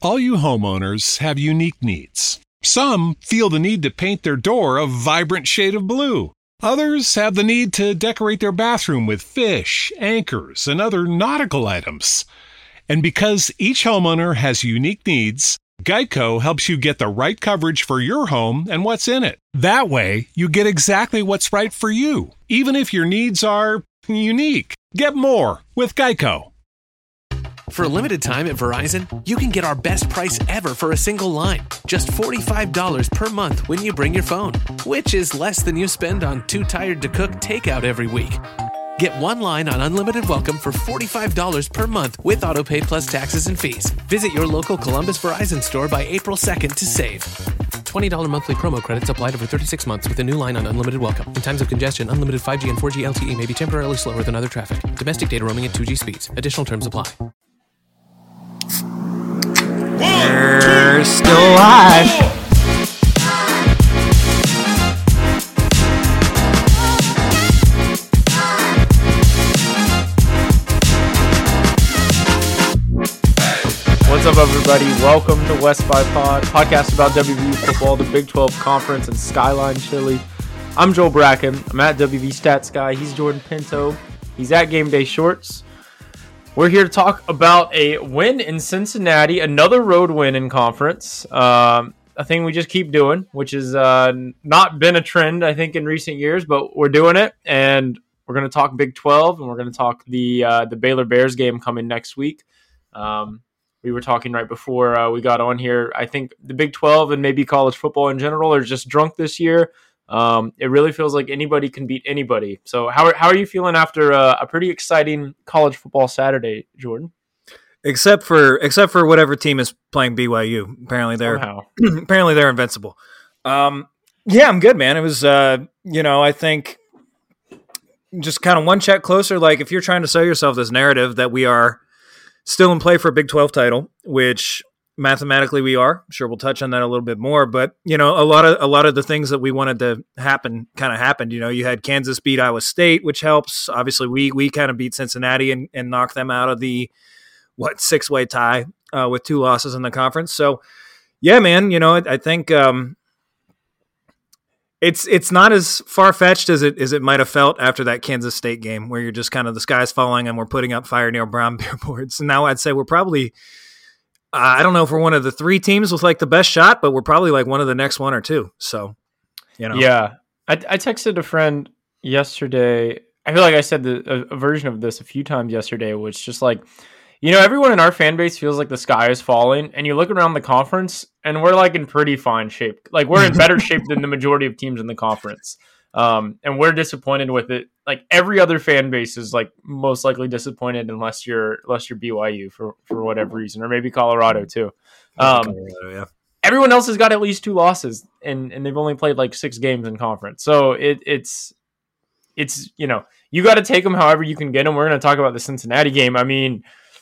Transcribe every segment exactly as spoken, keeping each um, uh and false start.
All you homeowners have unique needs. Some feel the need to paint their door a vibrant shade of blue. Others have the need to decorate their bathroom with fish, anchors, and other nautical items. And because each homeowner has unique needs, Geico helps you get the right coverage for your home and what's in it. That way, you get exactly what's right for you, even if your needs are unique. Get more with Geico. For a limited time at Verizon, you can get our best price ever for a single line. Just forty-five dollars per month when you bring your phone, which is less than you spend on Too Tired to Cook takeout every week. Get one line on Unlimited Welcome for forty-five dollars per month with AutoPay plus taxes and fees. Visit your local Columbus Verizon store by April second to save. twenty dollars monthly promo credits applied over thirty-six months with a new line on Unlimited Welcome. In times of congestion, unlimited five G and four G L T E may be temporarily slower than other traffic. Domestic data roaming at two G speeds. Additional terms apply. We're still alive. What's up, everybody? Welcome to West Five Pod, podcast about W V U football, the Big twelve Conference, and Skyline Chili. I'm Joel Bracken. I'm at W V Stats Guy. He's Jordan Pinto. He's at Game Day Shorts. We're here to talk about a win in Cincinnati, another road win in conference. Um, a thing we just keep doing, which has uh, not been a trend, I think, in recent years, but we're doing it. And we're going to talk Big twelve, and we're going to talk the uh, the Baylor Bears game coming next week. Um, we were talking right before uh, we got on here. I think the Big twelve and maybe college football in general are just drunk this year. Um, it really feels like anybody can beat anybody. So how are, how are you feeling after a, a pretty exciting college football Saturday, Jordan? Except for except for whatever team is playing B Y U. Apparently they're apparently they're invincible. Um, yeah, I'm good, man. It was uh, you know, I think just kind of one check closer. Like if you're trying to sell yourself this narrative that we are still in play for a Big twelve title, which mathematically we are. I'm sure we'll touch on that a little bit more, but you know, a lot of a lot of the things that we wanted to happen kind of happened. You know, you had Kansas beat Iowa State, which helps. Obviously, we we kind of beat Cincinnati and, and knocked them out of the what six way tie uh, with two losses in the conference. So, yeah, man, you know, I, I think um, it's it's not as far fetched as it as it might have felt after that Kansas State game, where you're just kind of the sky's falling and we're putting up Fire Neil Brown billboards. And now I'd say we're probably. Uh, I don't know if we're one of the three teams with like the best shot, but we're probably like one of the next one or two. So, you know, yeah. I, I texted a friend yesterday. I feel like I said the, a, a version of this a few times yesterday, which just like, you know, everyone in our fan base feels like the sky is falling, and you look around the conference, and we're like in pretty fine shape. Like we're in better shape than the majority of teams in the conference. Um, and we're disappointed with it. Like every other fan base is like most likely disappointed unless you're unless you're B Y U for, for whatever reason, or maybe Colorado too. Um, Colorado, yeah. Everyone else has got at least two losses, and, and they've only played like six games in conference. So it, it's it's you know you got to take them however you can get them. We're going to talk about the Cincinnati game. I mean,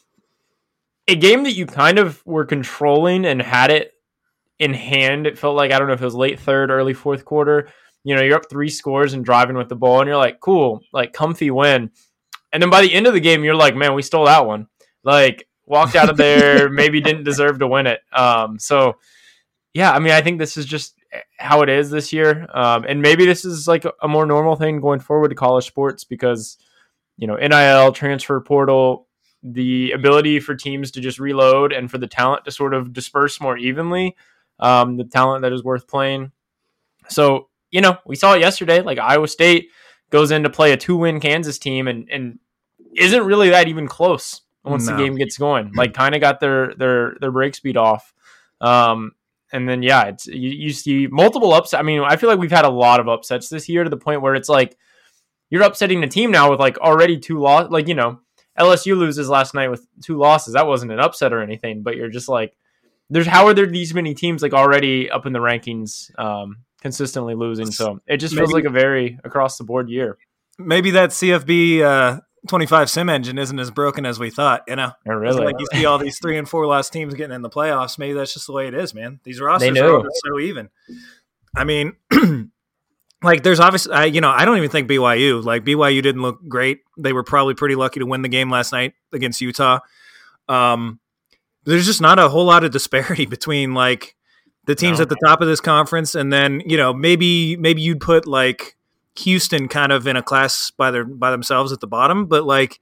a game that you kind of were controlling and had it in hand. It felt like, I don't know if it was late third, early fourth quarter. You know, you're up three scores and driving with the ball, and you're like, cool, like comfy win. And then by the end of the game, you're like, man, we stole that one. Like, walked out of there, maybe didn't deserve to win it. Um, so, yeah, I mean, I think this is just how it is this year. Um, and maybe this is like a, a more normal thing going forward to college sports because, you know, N I L, transfer portal, the ability for teams to just reload and for the talent to sort of disperse more evenly, um, the talent that is worth playing. So, you know, we saw it yesterday. Like Iowa State goes in to play a two-win Kansas team and, and isn't really that even close once no. the game gets going. Like, kind of got their their their break speed off. Um, and then yeah, it's you, you see multiple upsets. I mean, I feel like we've had a lot of upsets this year to the point where it's like you're upsetting the team now with like already two losses. Like, you know, L S U loses last night with two losses. That wasn't an upset or anything, but you're just like, there's how are there these many teams like already up in the rankings? Um, consistently losing, so it just feels maybe, like a very across the board year. Maybe that C F B uh, twenty-five sim engine isn't as broken as we thought. You know, oh, really? Like you see all these three and four loss teams getting in the playoffs. Maybe that's just the way it is, man. These rosters are so even. I mean, like there's obviously, I, you know, I don't even think B Y U. Like B Y U didn't look great. They were probably pretty lucky to win the game last night against Utah. Um, there's just not a whole lot of disparity between like the teams no. at the top of this conference, and then you know maybe maybe you'd put like Houston kind of in a class by their by themselves at the bottom, but like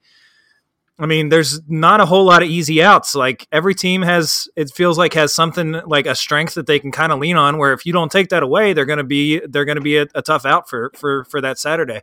I mean, there's not a whole lot of easy outs. Like every team has, it feels like has something like a strength that they can kind of lean on. Where if you don't take that away, they're going to be they're going to be a, a tough out for for for that Saturday.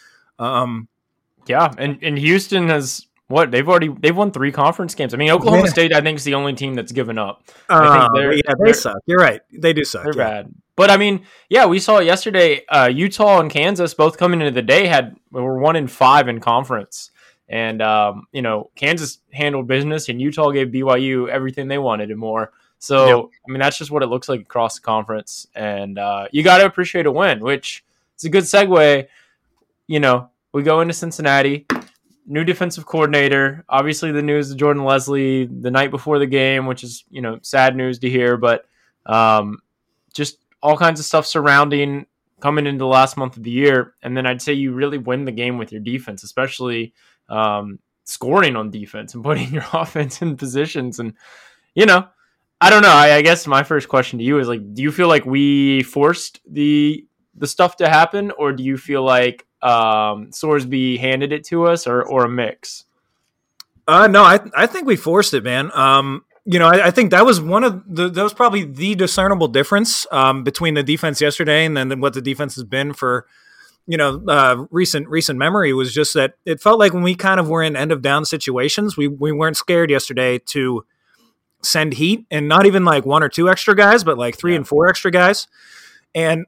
Um, yeah, and and Houston has what they've already they've won three conference games. I mean, Oklahoma yeah. State I think is the only team that's given up. Uh, I think they're, yeah, they suck. You're right, they do suck. They're yeah. bad. But I mean, yeah, we saw it yesterday. Uh, Utah and Kansas both coming into the day had were one in five in conference. And, um, you know, Kansas handled business and Utah gave B Y U everything they wanted and more. So, yep. I mean, that's just what it looks like across the conference. And uh, you got to appreciate a win, which is a good segue. You know, we go into Cincinnati, new defensive coordinator. Obviously, the news of Jordan Leslie the night before the game, which is, you know, sad news to hear. But um, just all kinds of stuff surrounding coming into the last month of the year. And then I'd say you really win the game with your defense, especially – um, scoring on defense and putting your offense in positions. And, you know, I don't know. I, I guess my first question to you is like, do you feel like we forced the, the stuff to happen, or do you feel like, um, Sorsby handed it to us, or, or a mix? Uh, no, I, I think we forced it, man. Um, you know, I, I think that was one of the, that was probably the discernible difference, um, between the defense yesterday and then what the defense has been for, you know, uh, recent recent memory was just that it felt like when we kind of were in end of down situations, we we weren't scared yesterday to send heat, and not even like one or two extra guys, but like three yeah. and four extra guys. And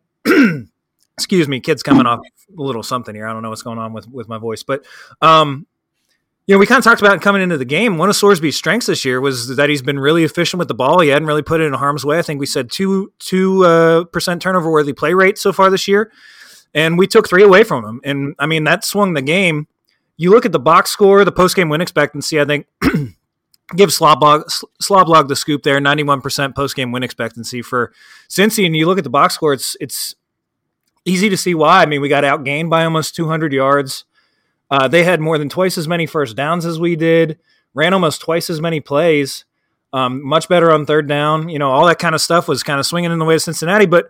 excuse me, kids coming off a little something here. I don't know what's going on with, with my voice, but um, you know, we kind of talked about coming into the game. One of Sorsby's strengths this year was that he's been really efficient with the ball. He hadn't really put it in harm's way. I think we said two two uh, percent turnover worthy play rate so far this year. And we took three away from him. And, I mean, that swung the game. You look at the box score, the post-game win expectancy, I think, give Sloblog, Sloblog the scoop there, ninety-one percent post-game win expectancy for Cincy. And you look at the box score, it's it's easy to see why. I mean, we got outgained by almost two hundred yards. Uh, they had more than twice as many first downs as we did, ran almost twice as many plays, um, much better on third down. You know, all that kind of stuff was kind of swinging in the way of Cincinnati. But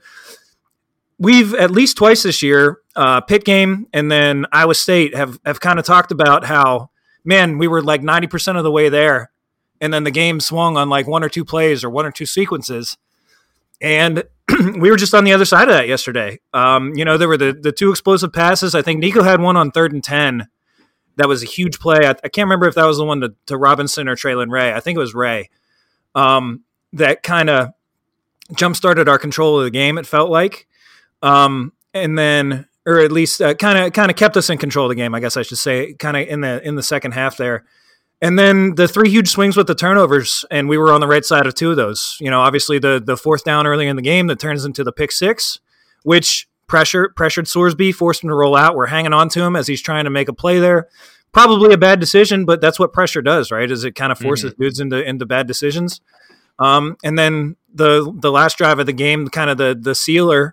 we've at least twice this year, uh, Pitt game and then Iowa State have, have kind of talked about how, man, we were like ninety percent of the way there. And then the game swung on like one or two plays or one or two sequences. And we were just on the other side of that yesterday. Um, you know, there were the, the two explosive passes. I think Nico had one on third and ten. That was a huge play. I, I can't remember if that was the one to, to Robinson or Traylon Ray. I think it was Ray. Um, that kind of jump-started our control of the game, it felt like. Um, and then, or at least kind of, kind of kept us in control of the game, I guess I should say, kind of in the, in the second half there. And then the three huge swings with the turnovers, and we were on the right side of two of those. You know, obviously the, the fourth down early in the game that turns into the pick six, which pressure, pressured Sorsby, forced him to roll out. We're hanging on to him as he's trying to make a play there. Probably a bad decision, but that's what pressure does, right? Is it kind of forces mm-hmm. dudes into, into bad decisions. Um, and then the, the last drive of the game, kind of the, the sealer,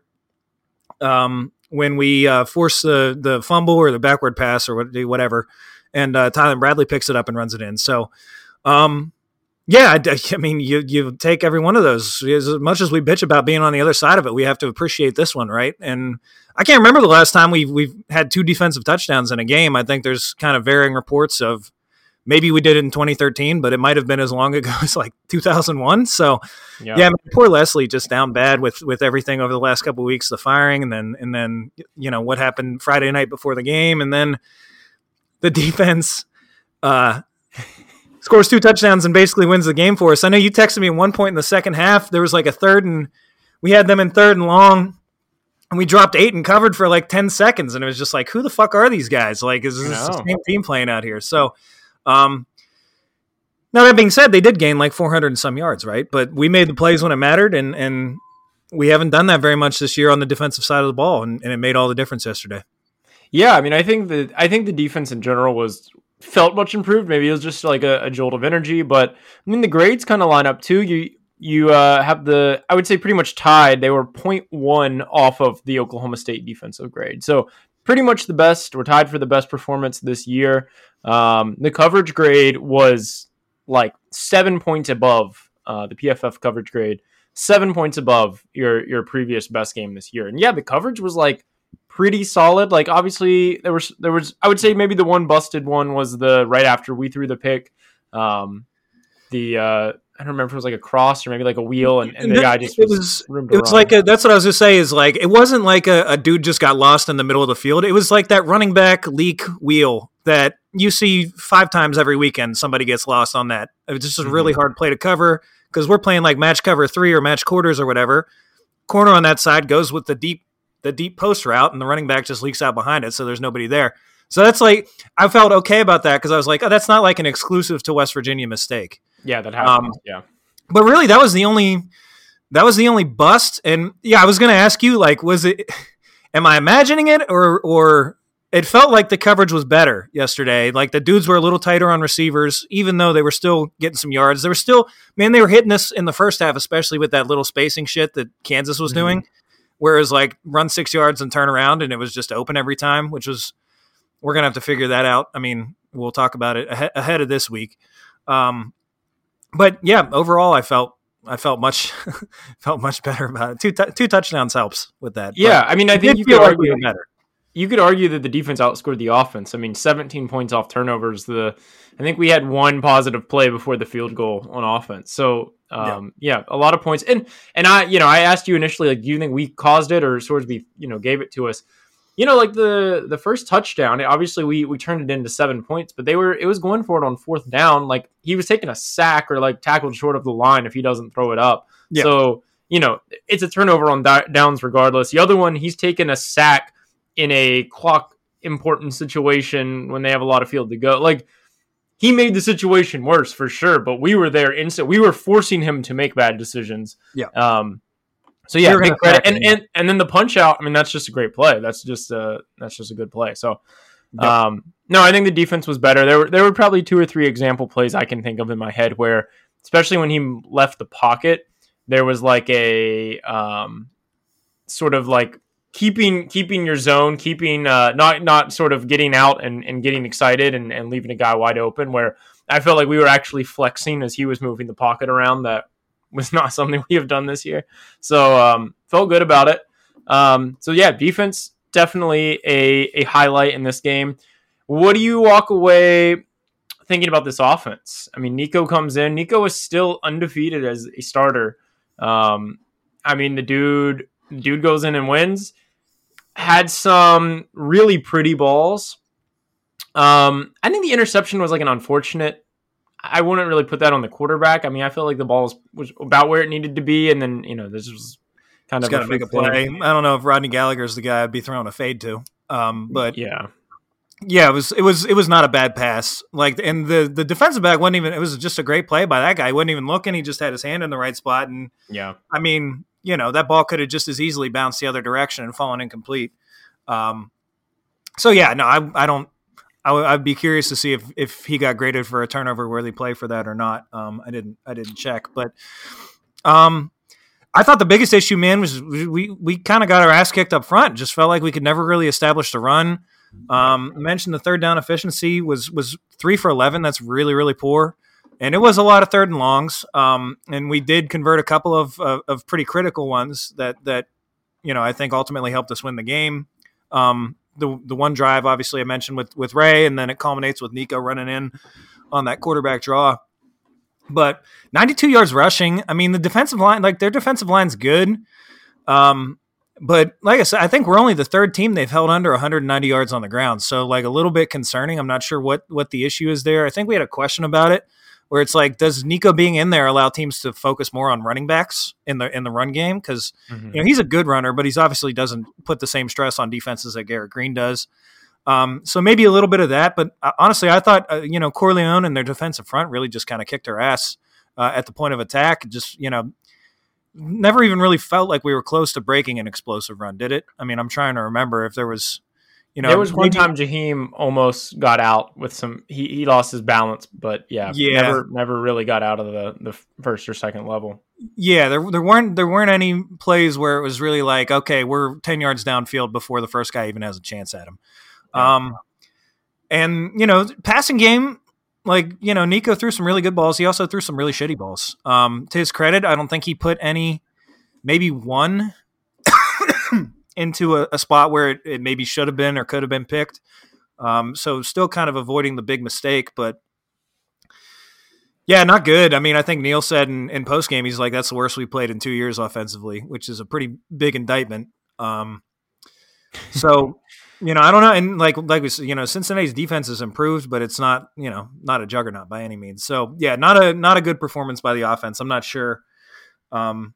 Um, when we uh, force the the fumble or the backward pass or whatever, and uh, Tyler Bradley picks it up and runs it in. So, um, yeah, I, I mean, you you take every one of those. As much as we bitch about being on the other side of it, we have to appreciate this one, right? And I can't remember the last time we've we've had two defensive touchdowns in a game. I think there's kind of varying reports of maybe we did it in twenty thirteen, but it might have been as long ago as like two thousand one. So, yeah, yeah I mean, poor Leslie just down bad with, with everything over the last couple of weeks, the firing, and then and then you know what happened Friday night before the game, and then the defense uh, scores two touchdowns and basically wins the game for us. I know you texted me at one point in the second half. There was like a third, and we had them in third and long. And we dropped eight and covered for like ten seconds, and it was just like, who the fuck are these guys? Like, is this the same team playing out here? So. Um, now that being said, they did gain like four hundred and some yards, right? But we made the plays when it mattered, and, and we haven't done that very much this year on the defensive side of the ball, and, and it made all the difference yesterday. Yeah, I mean, I think that I think the defense in general was felt much improved. Maybe it was just like a, a jolt of energy, but I mean, the grades kind of line up too. You you uh, have the, I would say, pretty much tied. They were zero point one off of the Oklahoma State defensive grade, so pretty much the best. We're tied for the best performance this year. Um, the coverage grade was like seven points above uh, the P F F coverage grade, seven points above your your previous best game this year. And yeah, the coverage was like pretty solid. Like obviously there was there was I would say maybe the one busted one was the right after we threw the pick. Um, the uh, I don't remember if it was like a cross or maybe like a wheel, and, and the guy just it was it was run. like a, that's what I was gonna say is like it wasn't like a, a dude just got lost in the middle of the field. It was like that running back leak wheel that you see five times every weekend. Somebody gets lost on that. It was just a really mm-hmm. hard play to cover because we're playing like match cover three or match quarters or whatever. Corner on that side goes with the deep the deep post route, and the running back just leaks out behind it, so there's nobody there. So that's like I felt okay about that because I was like, oh, that's not like an exclusive to West Virginia mistake. Yeah, that happened. Um, yeah. But really, that was the only that was the only bust. And yeah, I was going to ask you, like, was it? Am I imagining it, or or it felt like the coverage was better yesterday? Like the dudes were a little tighter on receivers, even though they were still getting some yards. They were still, man, they were hitting us in the first half, especially with that little spacing shit that Kansas was mm-hmm. doing. Whereas like run six yards and turn around, and it was just open every time, which was we're gonna have to figure that out. I mean, we'll talk about it ahe- ahead of this week. Um, But yeah, overall, I felt I felt much felt much better about it. Two t- two touchdowns helps with that. Yeah, but I mean, I think you could argue better. You could argue that the defense outscored the offense. I mean, seventeen points off turnovers. The I think we had one positive play before the field goal on offense. So um, yeah. yeah, a lot of points. And and I you know I asked you initially, like, do you think we caused it or Sorsby you know gave it to us? You know, like the the first touchdown, obviously we we turned it into seven points, but they were it was going for it on fourth down. Like he was taking a sack or like tackled short of the line if he doesn't throw it up. Yeah. So, you know, it's a turnover on da- downs regardless. The other one, he's taken a sack in a clock important situation when they have a lot of field to go. Like he made the situation worse for sure, but we were there instant. We were forcing him to make bad decisions. Yeah. Um, So yeah, big credit. And, and and then the punch out. I mean, that's just a great play. That's just a that's just a good play. So, yep. um, no, I think the defense was better. There were there were probably two or three example plays I can think of in my head where, especially when he left the pocket, there was like a um, sort of like keeping keeping your zone, keeping uh, not not sort of getting out and, and getting excited and, and leaving a guy wide open. Where I felt like we were actually flexing as he was moving the pocket around. That was not something we have done this year. So um, felt good about it. Um, so yeah, defense, definitely a, a highlight in this game. What do you walk away thinking about this offense? I mean, Nico comes in. Nico is still undefeated as a starter. Um, I mean, the dude, the dude goes in and wins. Had some really pretty balls. Um, I think the interception was like an unfortunate. I wouldn't really put that on the quarterback. I mean, I felt like the ball was, was about where it needed to be, and then you know this was kind Just of got to make a play. I don't know if Rodney Gallagher's the guy I'd be throwing a fade to, um, but yeah, yeah, it was it was it was not a bad pass. Like, and the the defensive back wasn't even. It was just a great play by that guy. He wasn't even looking. He just had his hand in the right spot, and yeah, I mean, you know, that ball could have just as easily bounced the other direction and fallen incomplete. Um, so yeah, no, I I don't. I w- I'd be curious to see if, if he got graded for a turnover worthy play for that or not. Um, I didn't I didn't check, but um, I thought the biggest issue, man, was we we kind of got our ass kicked up front. Just felt like we could never really establish the run. Um, I mentioned the third down efficiency was was three for eleven. That's really really poor, and it was a lot of third and longs. Um, and we did convert a couple of, of of pretty critical ones that that you know I think ultimately helped us win the game. Um, The the one drive, obviously, I mentioned with, with Ray, and then it culminates with Nico running in on that quarterback draw. But ninety-two yards rushing. I mean, the defensive line, like their defensive line's good. Um, but like I said, I think we're only the third team they've held under one hundred ninety yards on the ground. So like a little bit concerning. I'm not sure what what the issue is there. I think we had a question about it where it's like, does Nico being in there allow teams to focus more on running backs in the in the run game? Because mm-hmm. you know he's a good runner, but he's obviously doesn't put the same stress on defenses that Garrett Green does. Um, so maybe a little bit of that. But uh, honestly, I thought uh, you know Corleone and their defensive front really just kind of kicked our ass uh, at the point of attack. Just you know, never even really felt like we were close to breaking an explosive run, did it? I mean, I'm trying to remember if there was. You know, there was one maybe, time Jaheim almost got out with some. He, he lost his balance, but yeah, yeah, never never really got out of the, the first or second level. Yeah, there there weren't there weren't any plays where it was really like, okay, we're ten yards downfield before the first guy even has a chance at him. Yeah. Um, and you know, passing game, like, you know, Nico threw some really good balls. He also threw some really shitty balls. Um, to his credit, I don't think he put any, maybe one into a, a spot where it, it maybe should have been or could have been picked. Um, so still kind of avoiding the big mistake, but yeah, not good. I mean, I think Neil said in, in post game, he's like, that's the worst we played in two years offensively, which is a pretty big indictment. Um, so, you know, I don't know. And like, like we said, you know, Cincinnati's defense has improved, but it's not, you know, not a juggernaut by any means. So yeah, not a, not a good performance by the offense. I'm not sure. Um,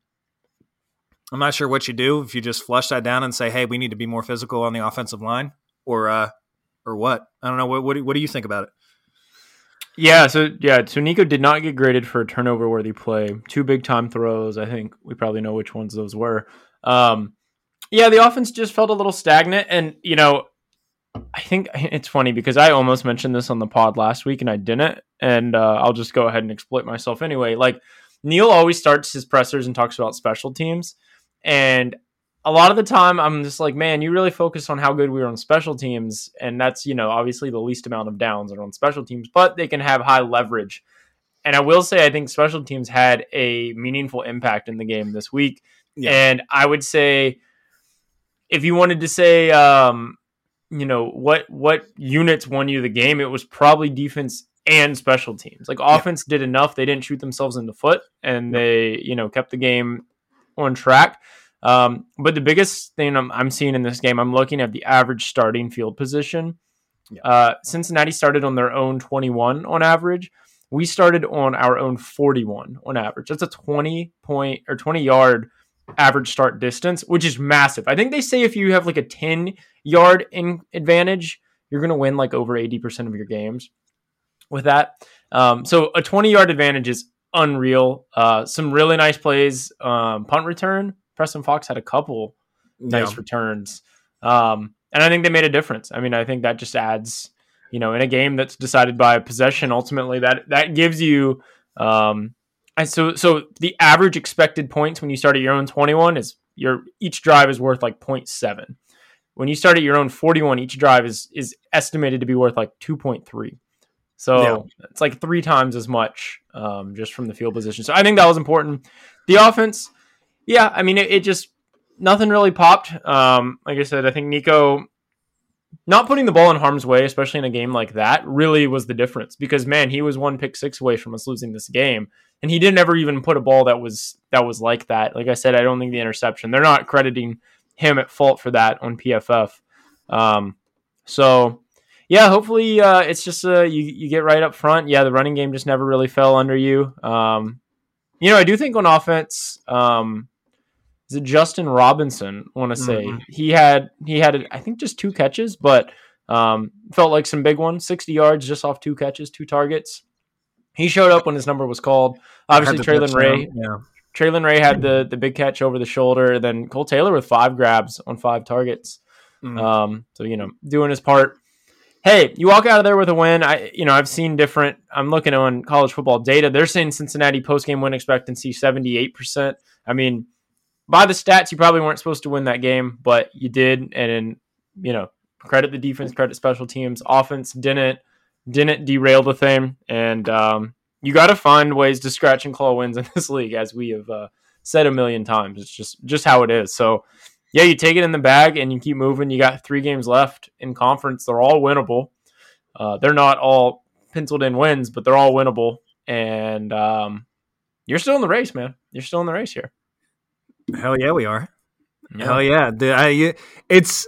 I'm not sure what you do if you just flush that down and say, hey, we need to be more physical on the offensive line or, uh, or what? I don't know. What, what, do, what do you think about it? Yeah, so yeah, so Nico did not get graded for a turnover-worthy play. Two big-time throws. I think we probably know which ones those were. Um, yeah, the offense just felt a little stagnant, and you know, I think it's funny because I almost mentioned this on the pod last week and I didn't, and uh, I'll just go ahead and exploit myself anyway. Like Neil always starts his pressers and talks about special teams, and a lot of the time I'm just like, man, you really focus on how good we are on special teams. And that's, you know, obviously the least amount of downs are on special teams, but they can have high leverage. And I will say, I think special teams had a meaningful impact in the game this week. Yeah. And I would say, if you wanted to say, um, you know, what, what units won you the game, it was probably defense and special teams. Like offense yeah. did enough. They didn't shoot themselves in the foot and they, you know, kept the game on track. Um, but the biggest thing I'm, I'm seeing in this game, I'm looking at the average starting field position. Yeah. Uh, Cincinnati started on their own twenty-one on average. We started on our own forty-one on average. That's a twenty point or twenty yard average start distance, which is massive. I think they say if you have like a ten yard in advantage, you're going to win like over eighty percent of your games with that. Um, so a twenty yard advantage is unreal. Uh, some really nice plays. Um, punt return. Preston Fox had a couple nice yeah. returns. Um, and I think they made a difference. I mean, I think that just adds, you know, in a game that's decided by possession, ultimately that, that gives you, um, and so, so the average expected points when you start at your own twenty-one is your, each drive is worth like zero point seven. When you start at your own forty-one, each drive is, is estimated to be worth like two point three. So yeah. it's like three times as much, um, just from the field position. So I think that was important. The offense, yeah, I mean, it, it just, nothing really popped. Um, like I said, I think Nico not putting the ball in harm's way, especially in a game like that, really was the difference. Because, man, he was one pick six away from us losing this game. And he didn't ever even put a ball that was that was like that. Like I said, I don't think the interception, they're not crediting him at fault for that on P F F. Um, so, yeah, hopefully uh, it's just uh, you, you get right up front. Yeah, the running game just never really fell under you. Um, you know, I do think on offense, um, is it Justin Robinson? I want to say mm-hmm. he had he had I think just two catches, but um, felt like some big ones. sixty yards just off two catches, two targets. He showed up when his number was called. Obviously, Traylon Ray. Yeah. Traylon Ray had the the big catch over the shoulder. Then Cole Taylor with five grabs on five targets. Mm-hmm. Um, so you know, doing his part. Hey, you walk out of there with a win. I you know I've seen different. I'm looking on college football data. They're saying Cincinnati post game win expectancy seventy-eight percent. I mean, by the stats, you probably weren't supposed to win that game, but you did. And, you know, credit the defense, credit special teams. Offense didn't didn't derail the thing. And um, you got to find ways to scratch and claw wins in this league, as we have uh, said a million times. It's just, just how it is. So, yeah, you take it in the bag and you keep moving. You got three games left in conference. They're all winnable. Uh, they're not all penciled in wins, but they're all winnable. And um, you're still in the race, man. You're still in the race here. Hell yeah, we are. Yeah. Hell yeah. The, I, it's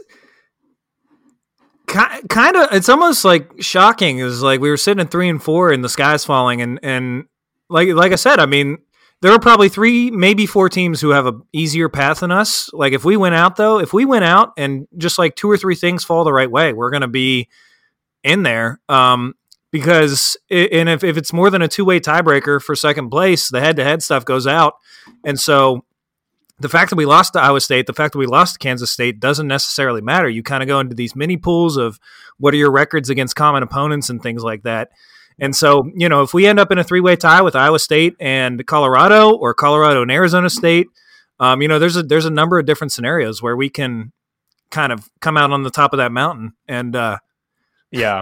ki- kind of, it's almost like shocking. It's like we were sitting at three and four and the sky's falling. And, and like, like I said, I mean, there are probably three, maybe four teams who have a easier path than us. Like if we went out though, if we went out and just like two or three things fall the right way, we're going to be in there. Um, because it, and if, if it's more than a two-way tiebreaker for second place, the head-to-head stuff goes out. And so the fact that we lost to Iowa State, the fact that we lost to Kansas State doesn't necessarily matter. You kind of go into these mini pools of what are your records against common opponents and things like that. And so, you know, if we end up in a three-way tie with Iowa State and Colorado or Colorado and Arizona State, um, you know, there's a there's a number of different scenarios where we can kind of come out on the top of that mountain. And uh, yeah,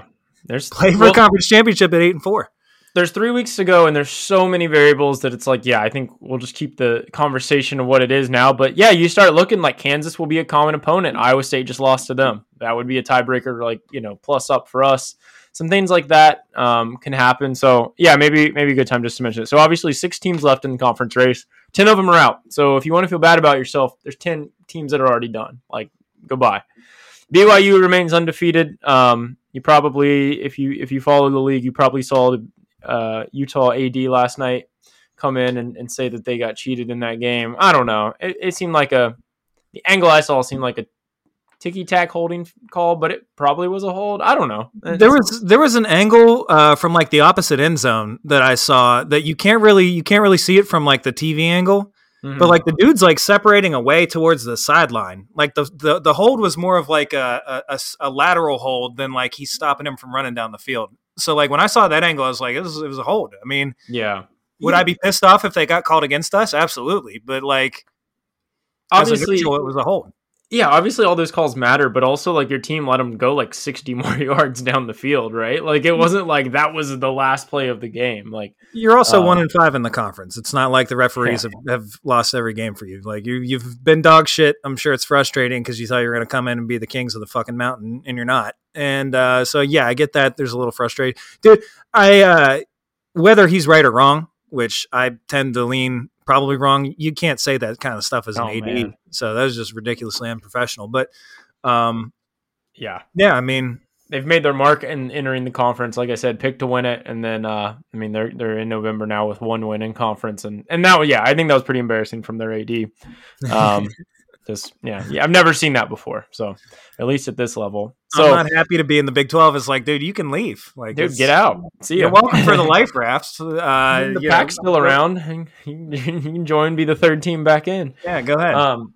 There's play for well, a conference championship at eight and four. There's three weeks to go, and there's so many variables that it's like, yeah, I think we'll just keep the conversation of what it is now. But yeah, you start looking like Kansas will be a common opponent. Iowa State just lost to them. That would be a tiebreaker, like, you know, plus up for us. Some things like that um, can happen. So yeah, maybe maybe a good time just to mention it. So obviously six teams left in the conference race. ten of them are out. So if you want to feel bad about yourself, there's ten teams that are already done. Like, goodbye. B Y U remains undefeated. Um, you probably, if you if you follow the league, you probably saw the uh, Utah A D last night come in and, and say that they got cheated in that game. I don't know. It, it seemed like a the angle I saw seemed like a ticky-tack holding call, but it probably was a hold. I don't know. It's, there was there was an angle uh, from like the opposite end zone that I saw that you can't really you can't really see it from like the T V angle. Mm-hmm. But like the dude's like separating away towards the sideline. Like the, the, the hold was more of like a, a, a lateral hold than like he's stopping him from running down the field. So like when I saw that angle, I was like, it was, it was a hold. I mean, yeah. Would yeah. I be pissed off if they got called against us? Absolutely. But like, obviously, as a neutral, it was a hold. Yeah, obviously all those calls matter, but also like your team let them go like sixty more yards down the field, right? Like it wasn't like that was the last play of the game. Like you're also um, one in five in the conference. It's not like the referees yeah. have, have lost every game for you. Like you, you've been dog shit. I'm sure it's frustrating because you thought you were going to come in and be the kings of the fucking mountain, and you're not. And uh, so yeah, I get that. There's a little frustrating, dude. I uh, whether he's right or wrong, which I tend to lean. Probably wrong. You can't say that kind of stuff as an oh, A D. Man. So that was just ridiculously unprofessional. But um, yeah, yeah. I mean, they've made their mark in entering the conference. Like I said, picked to win it, and then uh, I mean they're they're in November now with one win in conference, and and now yeah, I think that was pretty embarrassing from their A D. Um, just yeah, yeah, I've never seen that before. So at least at this level, so I'm not happy to be in the Big twelve. It's like, dude, you can leave. Like, dude, get out. See you. You're welcome for the life rafts. Uh, the pack's know, still around. You, you can join, be the third team back in. Yeah, go ahead. Um,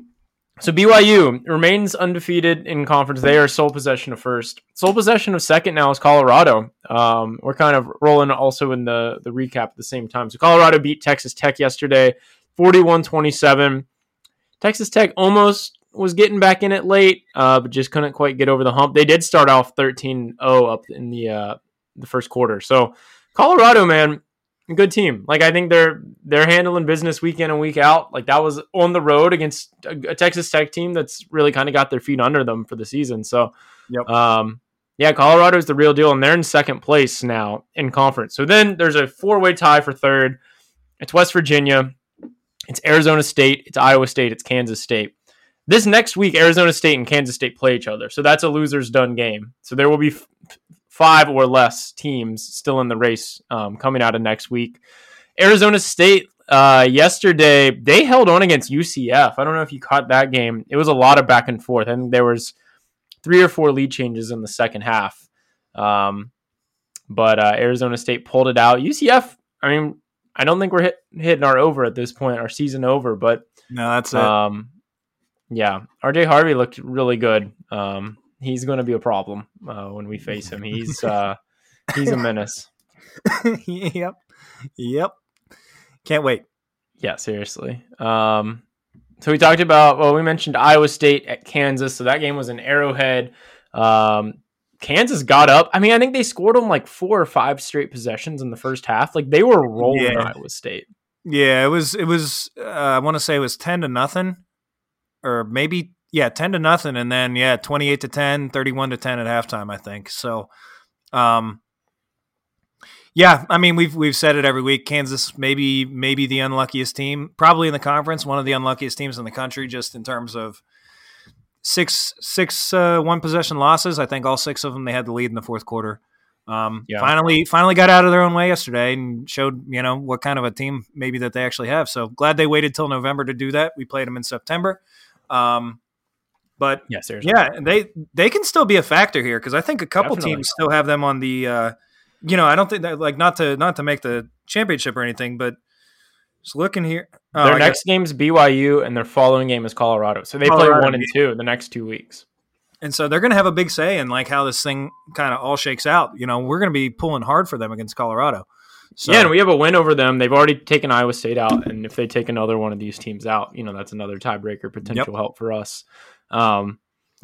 so B Y U remains undefeated in conference. They are sole possession of first. Sole possession of second now is Colorado. Um, we're kind of rolling also in the the recap at the same time. So Colorado beat Texas Tech yesterday, forty-one twenty-seven. Texas Tech almost was getting back in it late, uh, but just couldn't quite get over the hump. They did start off thirteen oh up in the uh, the first quarter. So Colorado, man, good team. Like I think they're they're handling business week in and week out. Like that was on the road against a, a Texas Tech team that's really kind of got their feet under them for the season. So, yep. um, yeah, Colorado is the real deal, and they're in second place now in conference. So then there's a four-way tie for third. It's West Virginia. It's Arizona State, it's Iowa State, it's Kansas State. This next week, Arizona State and Kansas State play each other. So that's a loser's done game. So there will be f- five or less teams still in the race um, coming out of next week. Arizona State, uh, yesterday, they held on against U C F. I don't know if you caught that game. It was a lot of back and forth. I think there was three or four lead changes in the second half. Um, but uh, Arizona State pulled it out. U C F, I mean, I don't think we're hit, hitting our over at this point, our season over, but no, that's it. Um, yeah, R J Harvey looked really good. Um, he's going to be a problem uh, when we face him. He's uh, he's a menace. Yep, yep. Can't wait. Yeah, seriously. Um, so we talked about, well, we mentioned Iowa State at Kansas. So that game was in Arrowhead. Um, Kansas got up. I mean, I think they scored them like four or five straight possessions in the first half. Like they were rolling yeah. Iowa State. Yeah, it was. It was. Uh, I want to say it was ten to nothing, or maybe yeah, ten to nothing, and then yeah, twenty-eight to ten, thirty-one to ten at halftime. I think so. Um, yeah, I mean we've we've said it every week. Kansas maybe maybe the unluckiest team, probably in the conference, one of the unluckiest teams in the country, just in terms of. Six six uh, one possession losses. I think all six of them they had the lead in the fourth quarter. Um, yeah. Finally, finally got out of their own way yesterday and showed you know what kind of a team maybe that they actually have. So glad they waited till November to do that. We played them in September, um, but yeah, seriously. yeah, they they can still be a factor here because I think a couple Definitely. teams still have them on the. Uh, you know, I don't think that like not to not to make the championship or anything, but. Just looking here. Oh, their I next game is B Y U, and their following game is Colorado. So they Colorado. play one and two the next two weeks. And so they're going to have a big say in like how this thing kind of all shakes out. You know, we're going to be pulling hard for them against Colorado. So, yeah, and we have a win over them. They've already taken Iowa State out, and if they take another one of these teams out, you know, that's another tiebreaker potential yep. help for us. Um,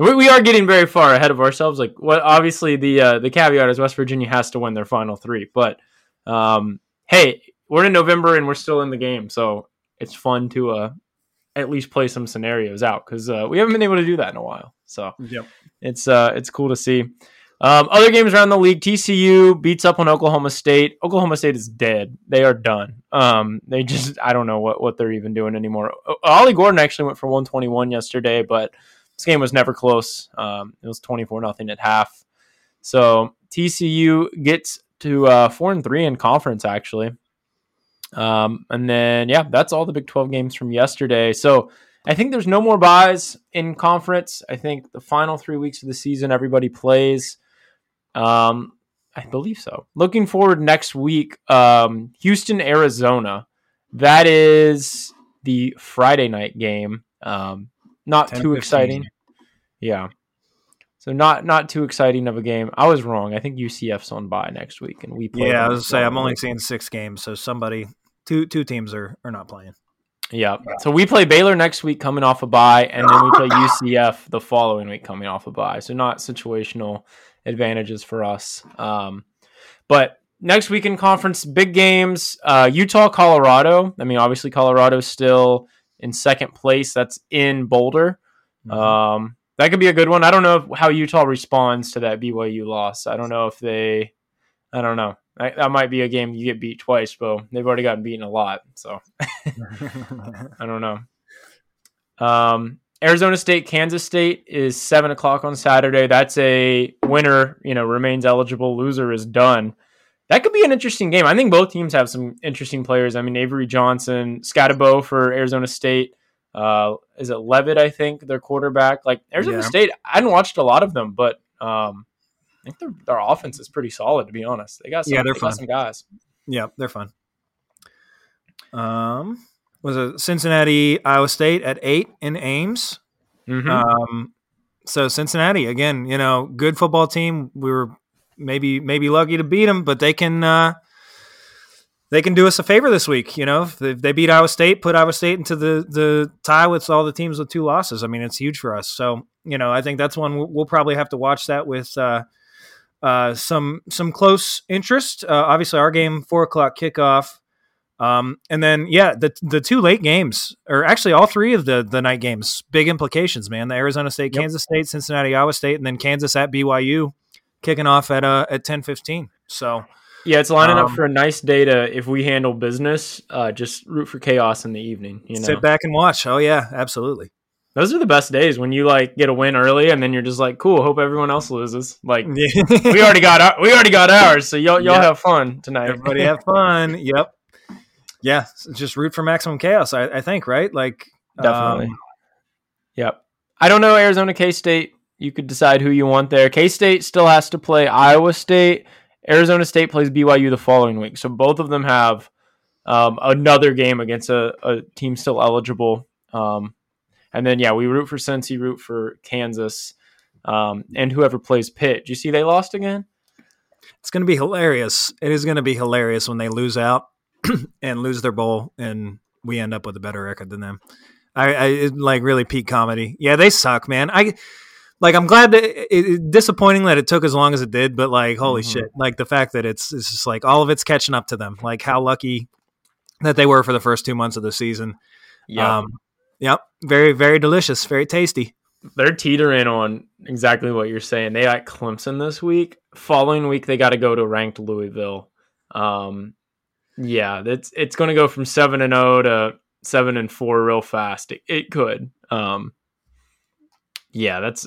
we, we are getting very far ahead of ourselves. Like, what? Obviously, the uh, the caveat is West Virginia has to win their final three. But um, hey, we're in November and we're still in the game, so it's fun to uh, at least play some scenarios out because uh, we haven't been able to do that in a while. So yep. it's uh, it's cool to see. Um, other games around the league, T C U beats up on Oklahoma State. Oklahoma State is dead. They are done. Um, they just, I don't know what, what they're even doing anymore. Ollie Gordon actually went for one twenty-one yesterday, but this game was never close. Um, it was twenty-four nothing at half. So T C U gets to uh, four and three in conference, actually. Um, and then, yeah, that's all the Big twelve games from yesterday. So I think there's no more buys in conference. I think the final three weeks of the season, everybody plays. Um, I believe so. Looking forward next week, um, Houston, Arizona. That is the Friday night game. Um, not too exciting. Yeah. So not not too exciting of a game. I was wrong. I think U C F's on bye next week, and we play. Yeah, I was gonna say I'm only seeing six games, so somebody two two teams are, are not playing. Yeah. So we play Baylor next week coming off a bye, and then we play U C F the following week coming off a bye. So not situational advantages for us. Um, but next week in conference, big games, uh, Utah, Colorado. I mean, obviously Colorado's still in second place. That's in Boulder. Mm-hmm. Um, that could be a good one. I don't know if, how Utah responds to that B Y U loss. I don't know if they, I don't know. I, that might be a game you get beat twice, but they've already gotten beaten a lot. So I don't know. Um, Arizona State, Kansas State is seven o'clock on Saturday. That's a winner, you know, remains eligible. Loser is done. That could be an interesting game. I think both teams have some interesting players. I mean, Avery Johnson, Scatabo for Arizona State. Uh, is it Levitt, I think, their quarterback? Like, Arizona yeah. State, I hadn't watched a lot of them, but um, I think their, their offense is pretty solid, to be honest. They got some, yeah, they're they fun. got some guys. Yeah, they're fun. Um, was it Cincinnati, Iowa State at eight in Ames? Mm-hmm. Um, so Cincinnati, again, you know, good football team. We were maybe maybe lucky to beat them, but they can uh, they can do us a favor this week. You know, if they, if they beat Iowa State, put Iowa State into the, the tie with all the teams with two losses. I mean, it's huge for us. So, you know, I think that's one we'll, we'll probably have to watch that with uh, uh, some some close interest. Uh, obviously, our game, four o'clock kickoff. Um, and then, yeah, the the two late games, or actually all three of the, the night games, big implications, man. The Arizona State, yep. Kansas State, Cincinnati, Iowa State, and then Kansas at B Y U kicking off at uh, at ten fifteen. So, yeah, it's lining um, up for a nice day to, if we handle business, uh, just root for chaos in the evening. You know? Sit back and watch. Oh, yeah, absolutely. Those are the best days when you like get a win early and then you're just like, cool, hope everyone else loses. Like yeah. we already got our, we already got ours, so y'all y'all yep. have fun tonight. Everybody have fun. Yep. Yeah, just root for maximum chaos, I, I think, right? Like, definitely. Um, yep. I don't know, Arizona, K-State. You could decide who you want there. K-State still has to play Iowa State. Arizona State plays B Y U the following week. So both of them have um, another game against a, a team still eligible. Um, and then, yeah, we root for Cincy, root for Kansas, um, and whoever plays Pitt. Do you see they lost again? It's going to be hilarious. It is going to be hilarious when they lose out and lose their bowl, and we end up with a better record than them. I, I it, like really peak comedy. Yeah, they suck, man. I like. I'm glad that it, it, disappointing that it took as long as it did, but like, holy mm-hmm. shit! Like the fact that it's it's just like all of it's catching up to them. Like how lucky that they were for the first two months of the season. Yeah. Um, yep. Very very delicious. Very tasty. They're teetering on exactly what you're saying. They got Clemson this week. Following week, they got to go to ranked Louisville. Um. Yeah, it's it's going to go from seven and zero to seven and four real fast. It, it could. Um, yeah, that's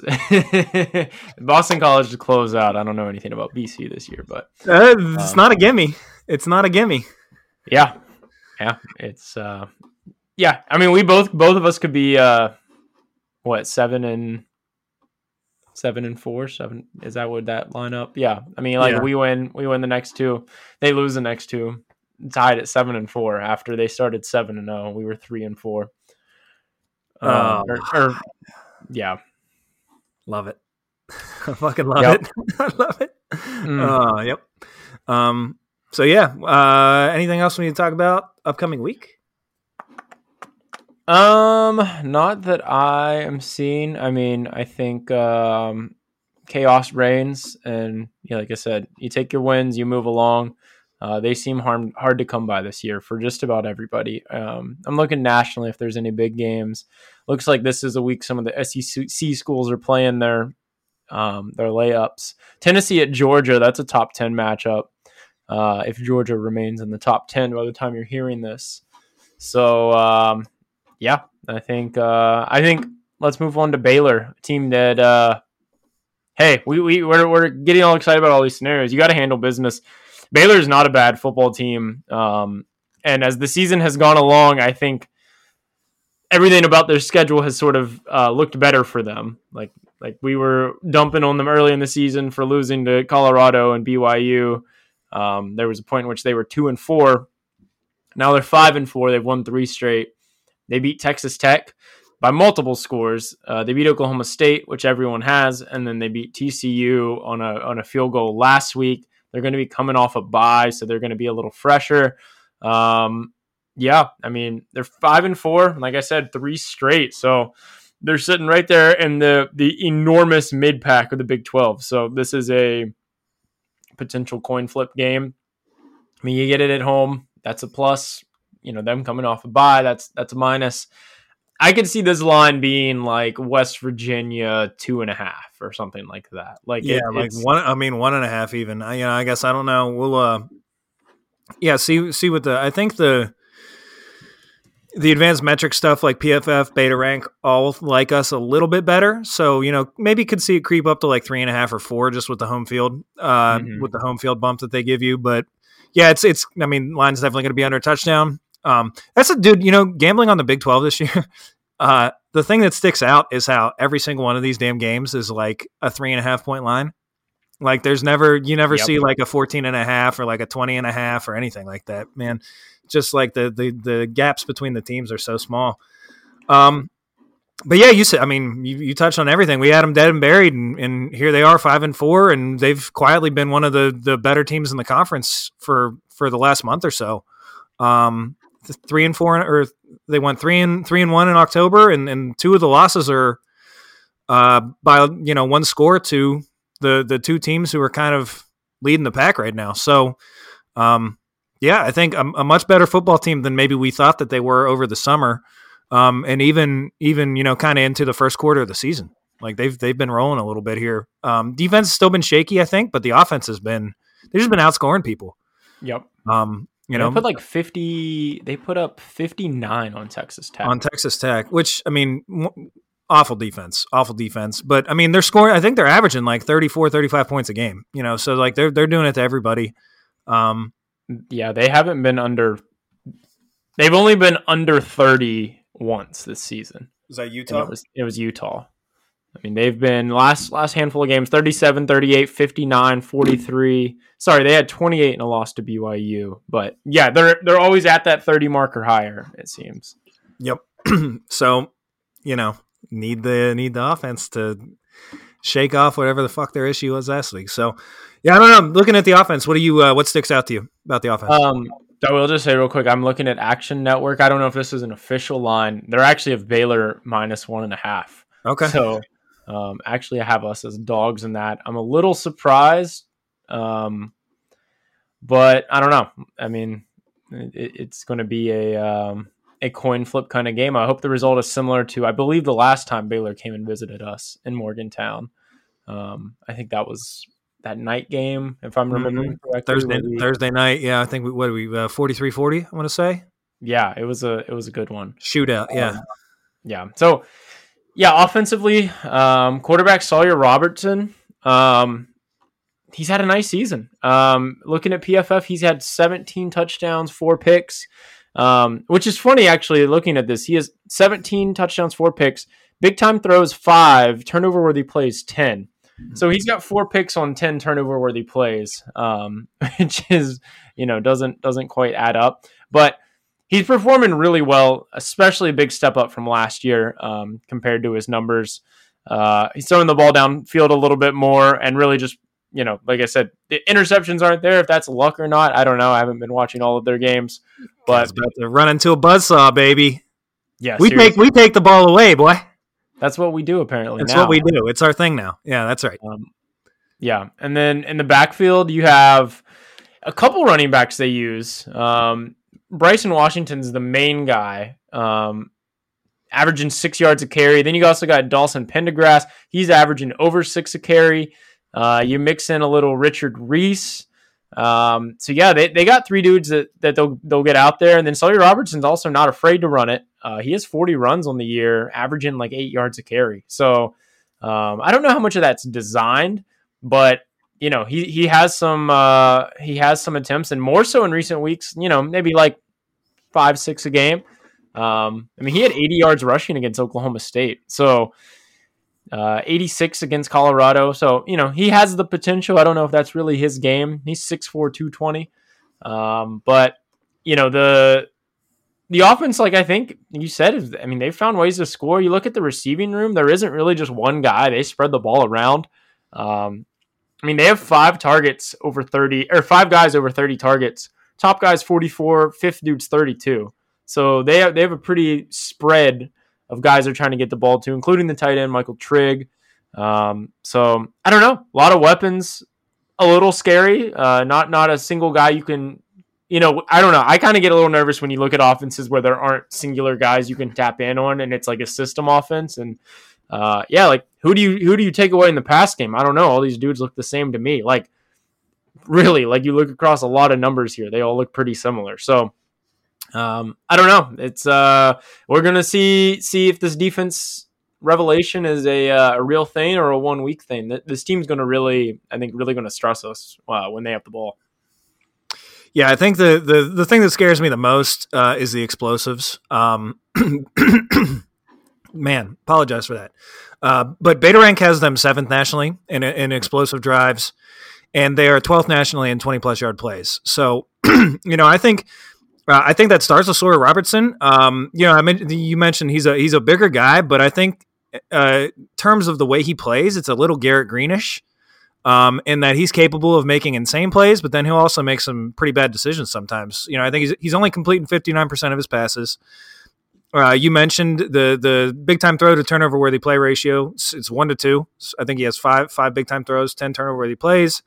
Boston College to close out. I don't know anything about B C this year, but uh, it's um, not a gimme. It's not a gimme. Yeah, yeah, it's uh, yeah. I mean, we both both of us could be uh, what seven and seven and four. Seven is that would that line up? Yeah, I mean, like yeah. we win, we win the next two. They lose the next two. Tied at seven and four after they started seven and zero. We were three and four. Um, oh. or, or, yeah, love it. I fucking love yep. it. I love it. Mm. Uh, yep. Um. So yeah. Uh. Anything else we need to talk about upcoming week? Um, not that I am seeing. I mean, I think um, chaos reigns, and yeah, like I said, you take your wins, you move along. Uh, they seem hard, hard to come by this year for just about everybody. Um, I'm looking nationally if there's any big games. Looks like this is a week some of the S E C schools are playing their um, their layups. Tennessee at Georgia, that's a top ten matchup. Uh, if Georgia remains in the top ten by the time you're hearing this, so um, yeah, I think uh, I think let's move on to Baylor, a team that uh, hey, we we we're, we're getting all excited about all these scenarios. You got to handle business. Baylor is not a bad football team, um, and as the season has gone along, I think everything about their schedule has sort of uh, looked better for them. Like like we were dumping on them early in the season for losing to Colorado and B Y U. Um, there was a point in which they were two and four. Now they're five and four. They've won three straight. They beat Texas Tech by multiple scores. Uh, they beat Oklahoma State, which everyone has, and then they beat T C U on a on a field goal last week. They're going to be coming off a bye, so they're going to be a little fresher. Um, yeah, I mean they're five and four. Like I said, three straight. So they're sitting right there in the the enormous mid pack of the Big twelve. So this is a potential coin flip game. I mean, you get it at home. That's a plus. You know, them coming off a bye, that's that's a minus. I could see this line being like West Virginia two and a half or something like that. Like yeah, it, like one. I mean, one and a half even. I, you know, I guess I don't know. We'll uh, yeah, see see what the I think the the advanced metric stuff like P F F, Beta Rank all like us a little bit better. So you know, maybe could see it creep up to like three and a half or four just with the home field, uh, mm-hmm. with the home field bump that they give you. But yeah, it's it's. I mean, line's definitely going to be under a touchdown. Um, that's a dude, you know, gambling on the Big twelve this year. Uh, the thing that sticks out is how every single one of these damn games is like a three and a half point line. Like there's never, you never yep. see like a fourteen and a half or like a twenty and a half or anything like that, man. Just like the, the, the gaps between the teams are so small. Um, but yeah, you said, I mean, you, you touched on everything. We had them dead and buried and, and here they are five and four, and they've quietly been one of the, the better teams in the conference for, for the last month or so. Um, Three and four, or they went three and three and one in October, and, and two of the losses are uh, by you know one score to the the two teams who are kind of leading the pack right now. So, um, yeah, I think a, a much better football team than maybe we thought that they were over the summer, um, and even even you know kind of into the first quarter of the season. Like they've they've been rolling a little bit here. Um, defense has still been shaky, I think, but the offense has been they've just been outscoring people. Yep. Um, You know, they put like fifty. They put up fifty-nine on Texas Tech. On Texas Tech, which I mean, w- awful defense, awful defense. But I mean, they're scoring. I think they're averaging like thirty-four, thirty-five points a game. You know, so like they're they're doing it to everybody. Um, yeah, they haven't been under. They've only been under thirty once this season. Was that Utah? It was, it was Utah. I mean, they've been last last handful of games, thirty-seven, thirty-eight, fifty-nine, forty-three. Sorry, they had twenty-eight in a loss to B Y U. But yeah, they're they're always at that thirty mark or higher, it seems. Yep. So, you know, need the need the offense to shake off whatever the fuck their issue was last week. So, yeah, I don't know. Looking at the offense, what do you uh, what sticks out to you about the offense? Um, I will just say real quick, I'm looking at Action Network. I don't know if this is an official line. They're actually of Baylor minus one and a half. Okay. So Um, actually, I have us as dogs in that. I'm a little surprised, um, but I don't know. I mean, it, it's going to be a um, a coin flip kind of game. I hope the result is similar to, I believe, the last time Baylor came and visited us in Morgantown. Um, I think that was that night game, if I'm remembering mm-hmm. correctly. Thursday we, Thursday night, yeah. I think we what are we uh, forty-three forty? I want to say. Yeah, it was a it was a good one. Shootout, yeah, um, yeah. So. Yeah, offensively, um, quarterback Sawyer Robertson, um, he's had a nice season. Um, looking at P F F, he's had seventeen touchdowns, four picks, um, which is funny, actually, looking at this. He has seventeen touchdowns, four picks, big-time throws, five, turnover-worthy plays, ten. So he's got four picks on ten turnover-worthy plays, um, which is, you know, doesn't doesn't quite add up. But he's performing really well, especially a big step up from last year um, compared to his numbers. Uh, he's throwing the ball downfield a little bit more and really just, you know, like I said, the interceptions aren't there. If that's luck or not, I don't know. I haven't been watching all of their games. But about to run into a buzzsaw, baby. Yeah, we seriously. take we take the ball away, boy. That's what we do apparently. That's now. what we do. It's our thing now. Yeah, that's right. Um, yeah, and then in the backfield you have a couple running backs they use. Um, Bryson Washington's the main guy, um, averaging six yards a carry. Then you also got Dawson Pendergrass. He's averaging over six a carry. Uh, you mix in a little Richard Reese. Um, so yeah, they, they got three dudes that, that they'll they'll get out there, and then Sawyer Robertson's also not afraid to run it. Uh, he has forty runs on the year, averaging like eight yards a carry. So um, I don't know how much of that's designed, but you know he he has some uh, he has some attempts, and more so in recent weeks. You know, maybe like five six a game. Um, I mean, he had eighty yards rushing against Oklahoma State. So. Uh, eighty-six against Colorado. So, you know, he has the potential. I don't know if that's really his game. He's six four, two twenty. Um, but, you know, the the offense, like I think you said, is, I mean, they found ways to score. You look at the receiving room, there isn't really just one guy. They spread the ball around. Um, I mean, they have five targets over thirty, or five guys over thirty targets. Top guy's forty-four, fifth dude's thirty-two. So they have, they have a pretty spread of guys they're trying to get the ball to, including the tight end, Michael Trigg. Um, so, I don't know. A lot of weapons, a little scary. Uh, not not a single guy you can, you know, I don't know. I kind of get a little nervous when you look at offenses where there aren't singular guys you can tap in on, and it's like a system offense. And, uh, yeah, like, who do you who do you take away in the pass game? I don't know. All these dudes look the same to me. Like, really, like, you look across a lot of numbers here. They all look pretty similar. So, Um, I don't know. It's uh, we're gonna see see if this defense revelation is a uh, a real thing or a one week thing. This team's gonna really, I think, really gonna stress us uh, when they have the ball. Yeah, I think the the the thing that scares me the most uh, is the explosives. Um, man, apologize for that. Uh, but Beta Rank has them seventh nationally in in explosive drives, and they are twelfth nationally in twenty plus yard plays. So, you know, I think. Uh, I think that starts with Sawyer Robertson. Um, you know, I mean, you mentioned he's a he's a bigger guy, but I think uh, in terms of the way he plays, it's a little Garrett Greenish, um, in that he's capable of making insane plays, but then he'll also make some pretty bad decisions sometimes. You know, I think he's he's only completing fifty-nine percent of his passes. Uh, you mentioned the the big time throw to turnover worthy play ratio. It's, it's one to two. I think he has five five big time throws, ten turnover worthy plays.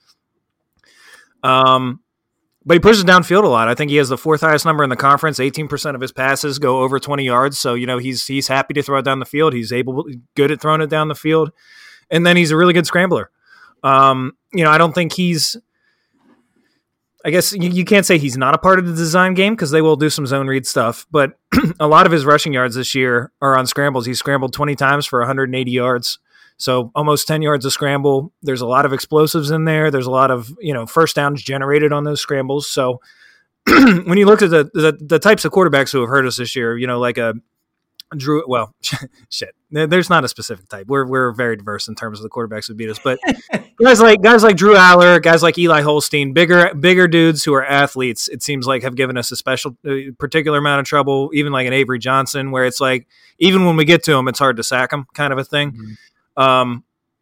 Um. But he pushes downfield a lot. I think he has the fourth highest number in the conference. eighteen percent of his passes go over twenty yards. So, you know, he's he's happy to throw it down the field. He's able, good at throwing it down the field. And then he's a really good scrambler. Um, you know, I don't think he's, I guess you, you can't say he's not a part of the design game because they will do some zone read stuff. But a lot of his rushing yards this year are on scrambles. He's scrambled twenty times for one hundred eighty yards. So almost ten yards of scramble. There's a lot of explosives in there. There's a lot of, you know, first downs generated on those scrambles. So when you look at the, the the types of quarterbacks who have hurt us this year, you know, like a Drew, well, shit, there's not a specific type. We're we're very diverse in terms of the quarterbacks who beat us, but guys like guys like Drew Aller, guys like Eli Holstein, bigger bigger dudes who are athletes, it seems like have given us a special, uh, particular amount of trouble. Even like an Avery Johnson, where it's like even when we get to him, it's hard to sack him, kind of a thing. Mm-hmm. Um,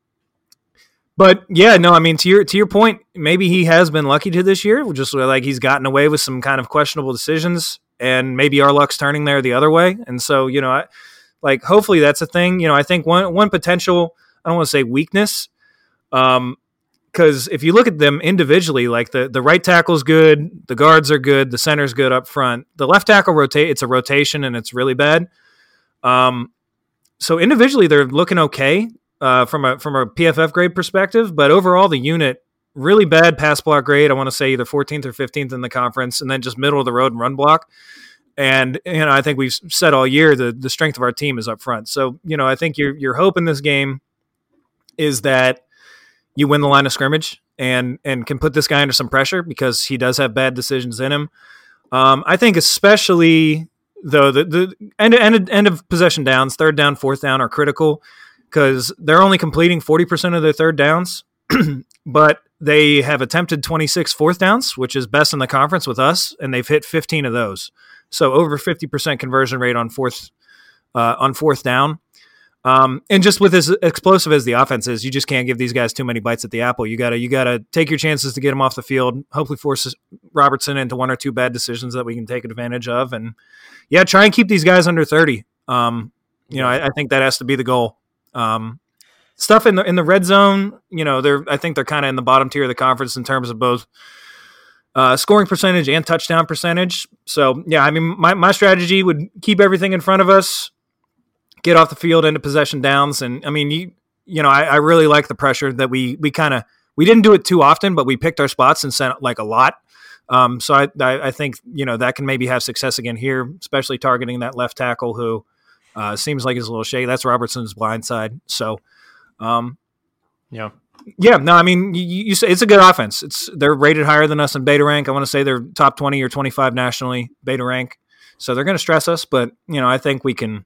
but yeah, no, I mean, to your, to your point, maybe he has been lucky to this year, just like he's gotten away with some kind of questionable decisions, and maybe our luck's turning there the other way. And so, you know, I, like, hopefully that's a thing. You know, I think one, one potential, I don't want to say weakness, um, because if you look at them individually, like the, the right tackle's good, the guards are good, the center's good up front, the left tackle rotate, it's a rotation and it's really bad. Um, so individually they're looking okay. Uh, from a from a P F F grade perspective, but overall the unit really bad pass block grade. I want to say either fourteenth or fifteenth in the conference, and then just middle of the road and run block. And you know, I think we've said all year the the strength of our team is up front. So you know, I think your your hope in this game is that you win the line of scrimmage and and can put this guy under some pressure because he does have bad decisions in him. Um, I think especially though the the end end end of possession downs, third down, fourth down are critical. Because they're only completing forty percent of their third downs, but they have attempted twenty-six fourth downs, which is best in the conference with us, and they've hit fifteen of those. So over fifty percent conversion rate on fourth uh, on fourth down. Um, and just with as explosive as the offense is, you just can't give these guys too many bites at the apple. You gotta you gotta take your chances to get them off the field. Hopefully, force Robertson into one or two bad decisions that we can take advantage of, and yeah, try and keep these guys under thirty. Um, you know, I, I think that has to be the goal. Um, stuff in the in the red zone, you know, they're I think they're kind of in the bottom tier of the conference in terms of both uh, scoring percentage and touchdown percentage. So yeah, I mean, my my strategy would keep everything in front of us, get off the field into possession downs, and I mean, you you know, I, I really like the pressure that we we kind of we didn't do it too often, but we picked our spots and sent like a lot. Um, so I, I I think you know that can maybe have success again here, especially targeting that left tackle who uh, seems like he's a little shaky. That's Robertson's blind side. So. Um, yeah, yeah, no, I mean, you, you say it's a good offense. It's they're rated higher than us in beta rank. I want to say they're top twenty or twenty-five nationally beta rank. So they're going to stress us, but you know, I think we can,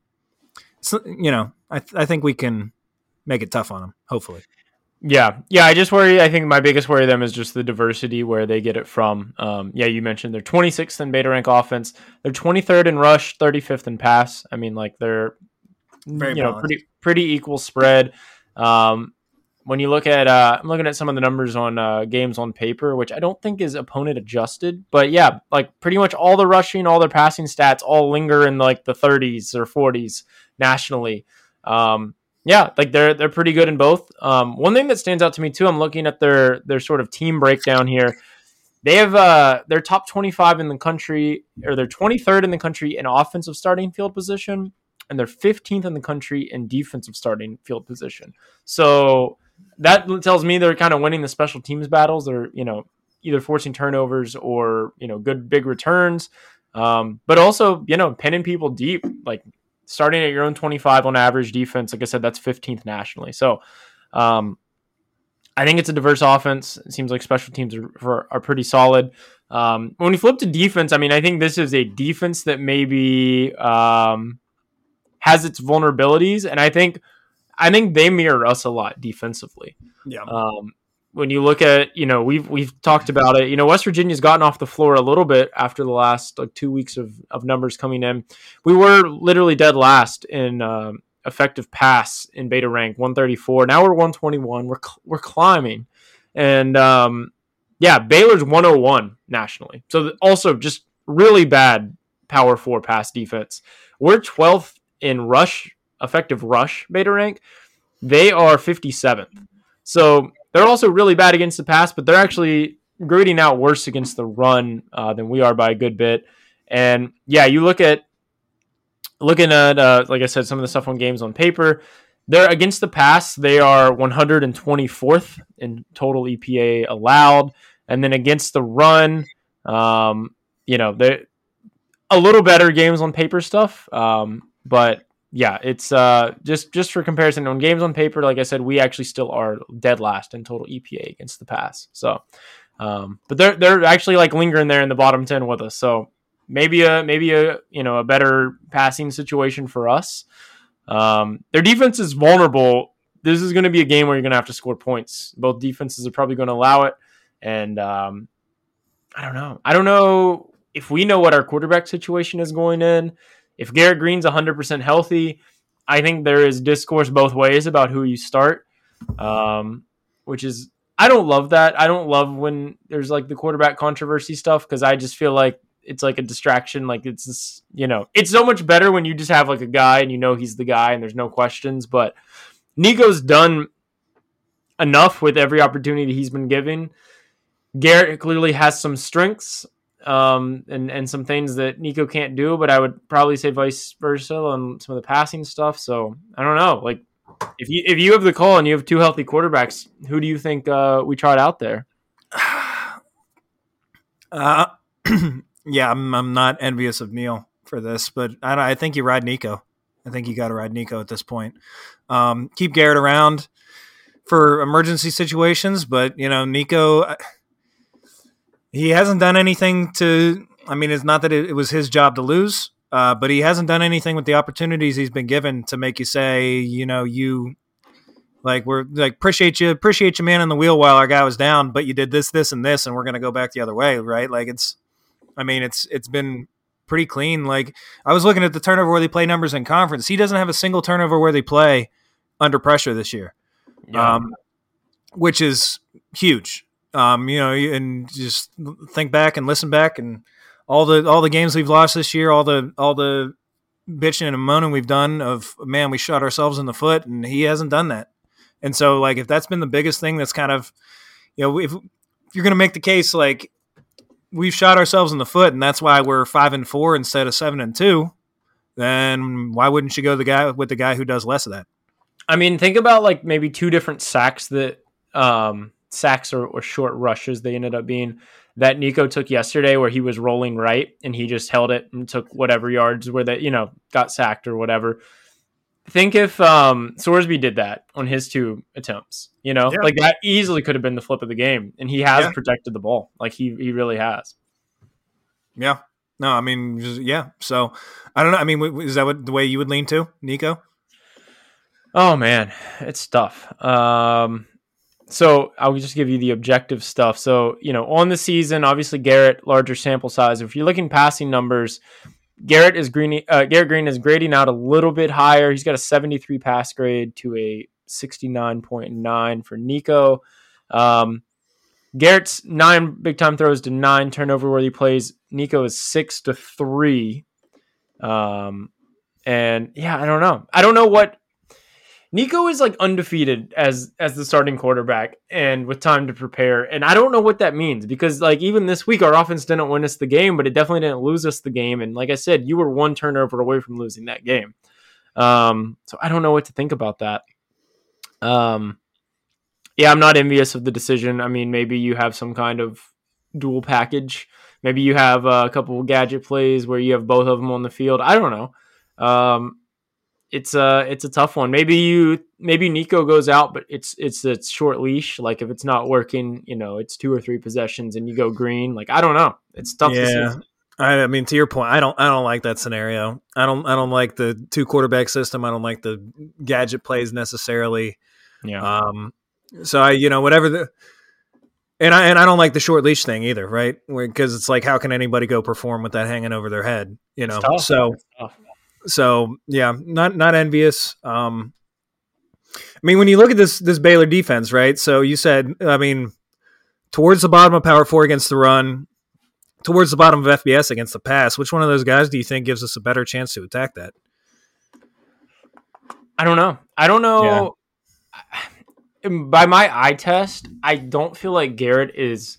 you know, I, I think we can make it tough on them. Hopefully. Yeah. Yeah. I just worry. I think my biggest worry them is just the diversity where they get it from. Um, yeah, you mentioned they're twenty-sixth in beta rank offense. They're twenty-third in rush, thirty-fifth in pass. I mean, like they're, Very you balanced. know, pretty, pretty equal spread. Um, when you look at, uh, I'm looking at some of the numbers on uh, games on paper, which I don't think is opponent adjusted, but yeah, like pretty much all the rushing, all their passing stats all linger in like the thirties or forties nationally. Um, yeah, like they're they're pretty good in both. Um, one thing that stands out to me too, I'm looking at their their sort of team breakdown here. They have uh, their top twenty-five in the country, or they're twenty-third in the country in offensive starting field position, and they're fifteenth in the country in defensive starting field position. So that tells me they're kind of winning the special teams battles. They're, you know, either forcing turnovers or, you know, good big returns. Um, but also, you know, pinning people deep, like starting at your own twenty-five on average defense. Like I said, that's fifteenth nationally. So um, I think it's a diverse offense. It seems like special teams are, are pretty solid. Um, when we flip to defense, I mean, I think this is a defense that maybe um, has its vulnerabilities. And I think, I think they mirror us a lot defensively. Yeah. Um, when you look at, you know, we've we've talked about it. You know, West Virginia's gotten off the floor a little bit after the last like two weeks of of numbers coming in. We were literally dead last in um, effective pass in beta rank, one thirty-four. Now we're one twenty-one. We're we're climbing, and um, yeah, Baylor's one oh one nationally. So also just really bad power four pass defense. We're twelfth in rush, effective rush beta rank. They are fifty-seventh. So they're also really bad against the pass, but they're actually grading out worse against the run uh, than we are by a good bit. And yeah, you look at looking at uh, like I said, some of the stuff on games on paper. They're against the pass. They are one hundred twenty-fourth in total E P A allowed, and then against the run, um, you know, they're a little better games on paper stuff, um, but. Yeah, it's uh, just just for comparison on games on paper. Like I said, we actually still are dead last in total E P A against the pass. So, um, but they're they're actually like lingering there in the bottom ten with us. So maybe a maybe a you know a better passing situation for us. Um, their defense is vulnerable. This is going to be a game where you're going to have to score points. Both defenses are probably going to allow it, and um, I don't know. I don't know if we know what our quarterback situation is going in. If Garrett Green's one hundred percent healthy, I think there is discourse both ways about who you start, um, which is, I don't love that. I don't love when there's like the quarterback controversy stuff because I just feel like it's like a distraction. Like it's this, you know, it's so much better when you just have like a guy and you know he's the guy and there's no questions. But Nico's done enough with every opportunity he's been given. Garrett clearly has some strengths. Um, and, and some things that Nico can't do, but I would probably say vice versa on some of the passing stuff. So I don't know. Like if you, if you have the call and you have two healthy quarterbacks, who do you think, uh, we tried out there? Uh, yeah, I'm, I'm not envious of Neil for this, but I don't, I think you ride Nico. I think you got to ride Nico at this point. Um, keep Garrett around for emergency situations, but you know, Nico, I, He hasn't done anything to – I mean, it's not that it, it was his job to lose, uh, but he hasn't done anything with the opportunities he's been given to make you say, you know, you – like, we're – like, appreciate you, appreciate you man on the wheel while our guy was down, but you did this, this, and this, and we're going to go back the other way, right? Like, it's – I mean, it's it's been pretty clean. Like, I was looking at the turnover where they play numbers in conference. He doesn't have a single turnover where they play under pressure this year, yeah. um, which is huge. Um, you know, and just think back and listen back and all the all the games we've lost this year, all the all the bitching and moaning we've done of, man, we shot ourselves in the foot, and he hasn't done that. And so, like, if that's been the biggest thing that's kind of, you know, if, if you're going to make the case, like, we've shot ourselves in the foot and that's why we're five and four instead of seven and two, then why wouldn't you go the guy with the guy who does less of that? I mean, think about like maybe two different sacks that um, sacks or, or short rushes they ended up being that Nico took yesterday, where he was rolling right and he just held it and took whatever yards where that, you know, got sacked or whatever. Think if um, Sorsby did that on his two attempts, you know, yeah. like that easily could have been the flip of the game, and he has yeah. protected the ball. Like he, he really has. Yeah. No, I mean, just, yeah. So I don't know. I mean, is that what the way you would lean to, Nico? Oh man, it's tough. Um, so I'll just give you the objective stuff. So, you know, on the season, obviously Garrett, larger sample size. If you're looking passing numbers, Garrett is Green. Uh, Garrett Green is grading out a little bit higher. He's got a seventy-three pass grade to a sixty-nine point nine for Nico. Um, Garrett's nine big time throws to nine turnover worthy plays. Nico is six to three. Um, and yeah, I don't know. I don't know what Nico is like undefeated as as the starting quarterback and with time to prepare. And I don't know what that means, because like even this week our offense didn't win us the game, but it definitely didn't lose us the game. And like I said, you were one turnover away from losing that game. Um, so I don't know what to think about that. Um, yeah, I'm not envious of the decision. I mean, maybe you have some kind of dual package. Maybe you have a couple of gadget plays where you have both of them on the field. I don't know. Um, It's a it's a tough one. Maybe you maybe Nico goes out, but it's it's a short leash. Like if it's not working, you know, it's two or three possessions, and you go Green. Like I don't know. It's tough. Yeah, to see. I, I mean, to your point, I don't I don't like that scenario. I don't I don't like the two quarterback system. I don't like the gadget plays necessarily. Yeah. Um. So I you know whatever the. And I and I don't like the short leash thing either, right? Because it's like, how can anybody go perform with that hanging over their head? You know, so. So yeah, not not envious. Um, I mean, when you look at this this Baylor defense, right? So you said, I mean, towards the bottom of Power Four against the run, towards the bottom of F B S against the pass. Which one of those guys do you think gives us a better chance to attack that? I don't know. I don't know. Yeah. By my eye test, I don't feel like Garrett is.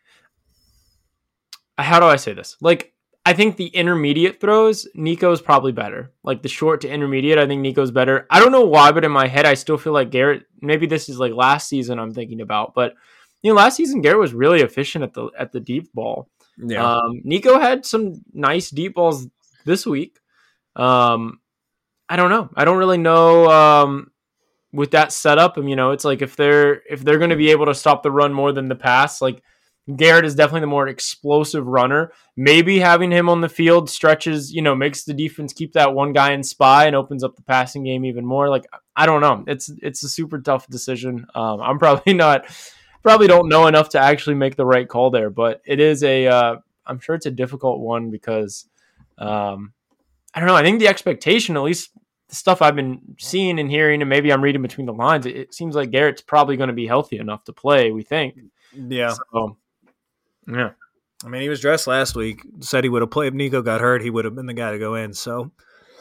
How do I say this? Like. I think the intermediate throws, Nico's probably better. Like the short to intermediate, I think Nico's better. I don't know why, but in my head, I still feel like Garrett, maybe this is like last season I'm thinking about, but you know, last season Garrett was really efficient at the at the deep ball. Yeah. Um, Nico had some nice deep balls this week. Um, I don't know. I don't really know um, with that setup. And, you know, it's like if they're if they're going to be able to stop the run more than the pass, like Garrett is definitely the more explosive runner. Maybe having him on the field stretches, you know, makes the defense keep that one guy in spy and opens up the passing game even more. Like, I don't know. It's it's a super tough decision. Um, I'm probably not, probably don't know enough to actually make the right call there, but it is a, uh, I'm sure it's a difficult one because, um, I don't know. I think the expectation, at least the stuff I've been seeing and hearing, and maybe I'm reading between the lines, it, it seems like Garrett's probably going to be healthy enough to play, we think. Yeah. So, yeah. I mean, he was dressed last week. Said he would have played. If Nico got hurt, he would have been the guy to go in. So,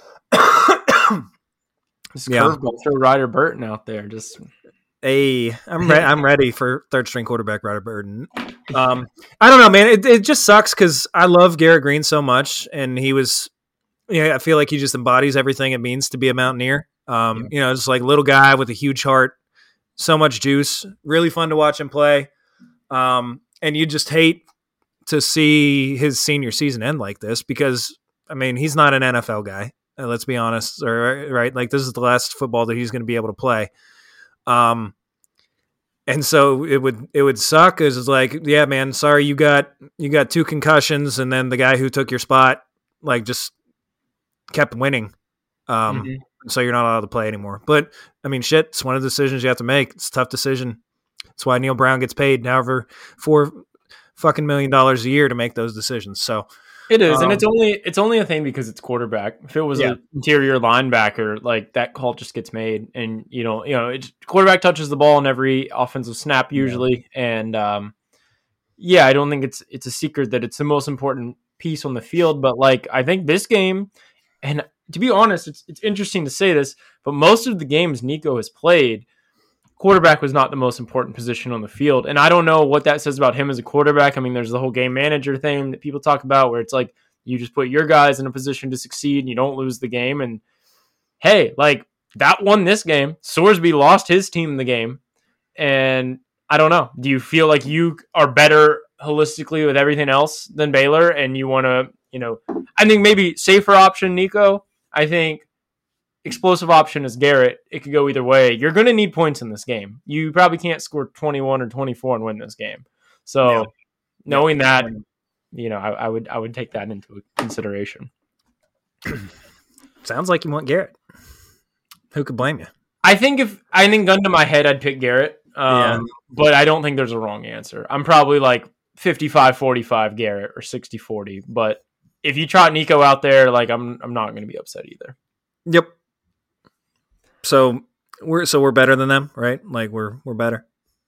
this yeah. curveball, throw Ryder Burton out there. Just, hey, I'm re- I'm ready for third string quarterback Ryder Burton. Um, I don't know, man. It it just sucks because I love Garrett Green so much, and he was. Yeah, I feel like he just embodies everything it means to be a Mountaineer. Um, yeah. You know, just like little guy with a huge heart, so much juice. Really fun to watch him play. Um, and you just hate to see his senior season end like this because, I mean, he's not an N F L guy. Uh, let's be honest, or, right? Like this is the last football that he's going to be able to play. Um, and so it would it would suck because it's like, yeah, man, sorry you got you got two concussions, and then the guy who took your spot like just kept winning. Um, mm-hmm. So you're not allowed to play anymore. But I mean, shit, it's one of the decisions you have to make. It's a tough decision. That's why Neil Brown gets paid however four fucking million dollars a year to make those decisions. So it is, um, and it's only it's only a thing because it's quarterback. If it was yeah. an interior linebacker, like that call just gets made, and you know, you know, it, quarterback touches the ball in every offensive snap usually, yeah. and um, yeah, I don't think it's it's a secret that it's the most important piece on the field. But like, I think this game, and to be honest, it's it's interesting to say this, but most of the games Nico has played, quarterback was not the most important position on the field. And I don't know what that says about him as a quarterback. I mean, there's the whole game manager thing that people talk about where it's like you just put your guys in a position to succeed and you don't lose the game. And hey, like that won this game. Sorsby lost his team in the game. And I don't know. Do you feel like you are better holistically with everything else than Baylor and you want to, you know, I think maybe safer option, Nico. I think explosive option is Garrett. It could go either way. You're going to need points in this game. You probably can't score twenty-one or twenty-four and win this game. So yeah. knowing that, you know, I, I would I would take that into consideration. Sounds like you want Garrett. Who could blame you? I think if I think gun to my head, I'd pick Garrett. Um, yeah. But I don't think there's a wrong answer. I'm probably like fifty-five forty-five Garrett or sixty forty. But if you trot Nico out there, like I'm I'm not going to be upset either. Yep. So we're so we're better than them, right? Like we're we're better.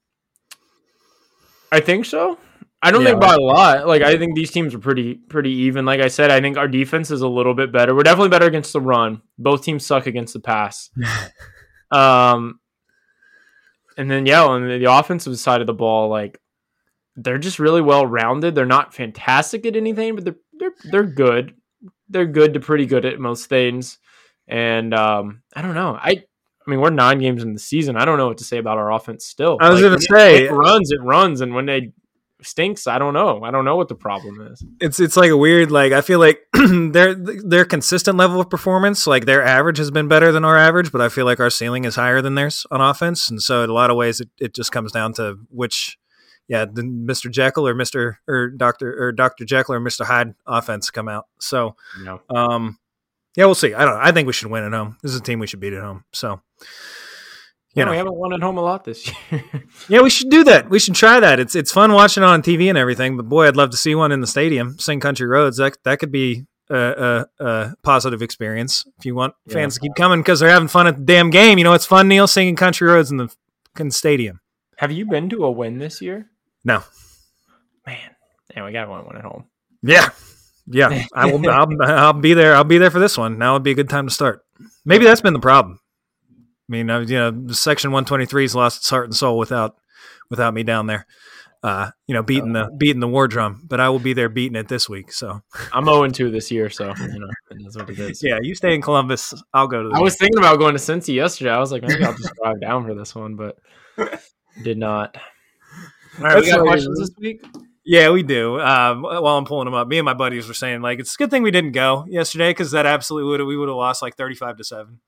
I think so. I don't yeah, think by a lot. Like I think these teams are pretty pretty even. Like I said, I think our defense is a little bit better. We're definitely better against the run. Both teams suck against the pass. um, and then yeah, on the offensive side of the ball, like they're just really well rounded. They're not fantastic at anything, but they're they're they're good. They're good to pretty good at most things. And um, I don't know. I I mean, we're nine games in the season. I don't know what to say about our offense still. I was like, going to say. It runs, it runs. And when they stinks, I don't know. I don't know what the problem is. It's it's like a weird, like, I feel like their their consistent level of performance, like their average has been better than our average, but I feel like our ceiling is higher than theirs on offense. And so in a lot of ways, it, it just comes down to which, yeah, the Mister Jekyll or Mister or Doctor or Doctor Jekyll or Mister Hyde offense come out. So, no. um, yeah, we'll see. I don't know. I think we should win at home. This is a team we should beat at home. So, you yeah, know. We haven't won at home a lot this year. Yeah, we should do that. We should try that. It's it's fun watching it on T V and everything, but boy, I'd love to see one in the stadium, Sing Country Roads. That that could be a, a, a positive experience if you want yeah. fans to keep coming because they're having fun at the damn game. You know, it's fun, Neil, singing Country Roads in the, in the stadium. Have you been to a win this year? No. Man, yeah, we got one one at home. Yeah. Yeah, I will. I'll, I'll be there. I'll be there for this one. Now would be a good time to start. Maybe that's been the problem. I mean, uh, you know, Section one twenty-three's lost its heart and soul without without me down there. Uh, you know, beating the beating the war drum. But I will be there beating it this week. So I'm oh and two this year. So you know, that's what it is. Yeah, you stay in Columbus. I'll go to. The I was thinking about going to Cincy yesterday. I was like, maybe I'll just drive down for this one, but did not. All right, that's we got questions this week. Yeah, we do. Um, while I'm pulling them up, me and my buddies were saying like it's a good thing we didn't go yesterday because that absolutely would we would have lost like thirty-five to seven.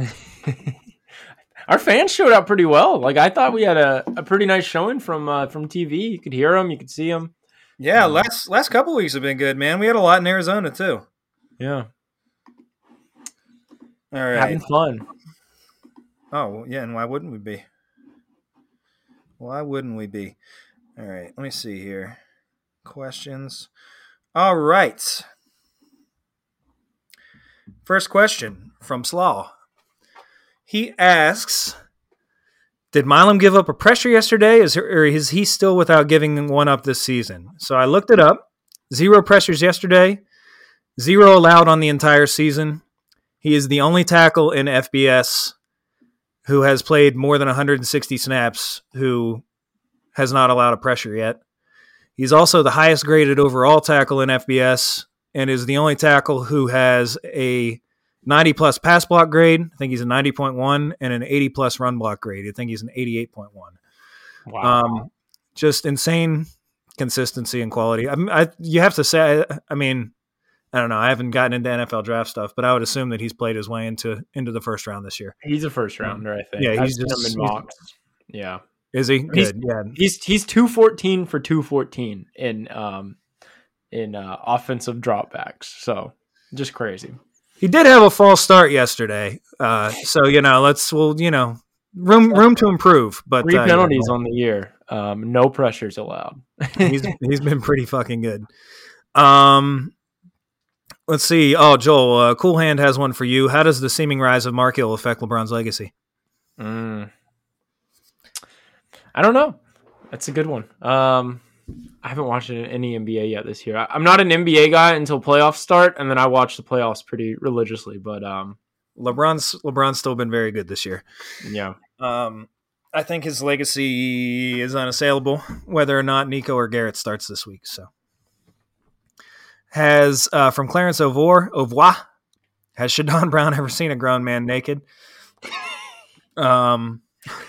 Our fans showed up pretty well. Like I thought we had a, a pretty nice showing from uh, from T V. You could hear them, you could see them. Yeah, um, last last couple weeks have been good, man. We had a lot in Arizona too. Yeah. All right, having fun. Oh yeah, and why wouldn't we be? Why wouldn't we be? All right, let me see here. Questions. All right. First question from Slaw. He asks, did Milam give up a pressure yesterday, is, or is he still without giving one up this season? So I looked it up. Zero pressures yesterday. Zero allowed on the entire season. He is the only tackle in F B S who has played more than one hundred sixty snaps who has not allowed a pressure yet. He's also the highest graded overall tackle in F B S and is the only tackle who has a ninety plus pass block grade. I think he's a ninety point one and an eighty plus run block grade. I think he's an eighty-eight point one. Wow. Um, just insane consistency and quality. I, I you have to say, I mean, I don't know. I haven't gotten into N F L draft stuff, but I would assume that he's played his way into into the first round this year. He's a first rounder, I think. Yeah, I've he's seen just him in mocks. Yeah. Is he? He's, Good. Yeah. He's he's two fourteen for two fourteen in um in uh, offensive dropbacks. So just crazy. He did have a false start yesterday. Uh, so you know, let's well, you know, room room to improve. But three uh, penalties yeah. on the year. Um, no pressures allowed. he's he's been pretty fucking good. Um, let's see. Oh, Joel, uh, Cool Hand has one for you. How does the seeming rise of Mark Hill affect LeBron's legacy? Mm. I don't know. That's a good one. Um, I haven't watched any N B A yet this year. I'm not an N B A guy until playoffs start, and then I watch the playoffs pretty religiously. But um, LeBron's LeBron's still been very good this year. Yeah. Um, I think his legacy is unassailable, whether or not Nico or Garrett starts this week. So, has uh, from Clarence Ovor Ovois, has Shadon Brown ever seen a grown man naked? Um,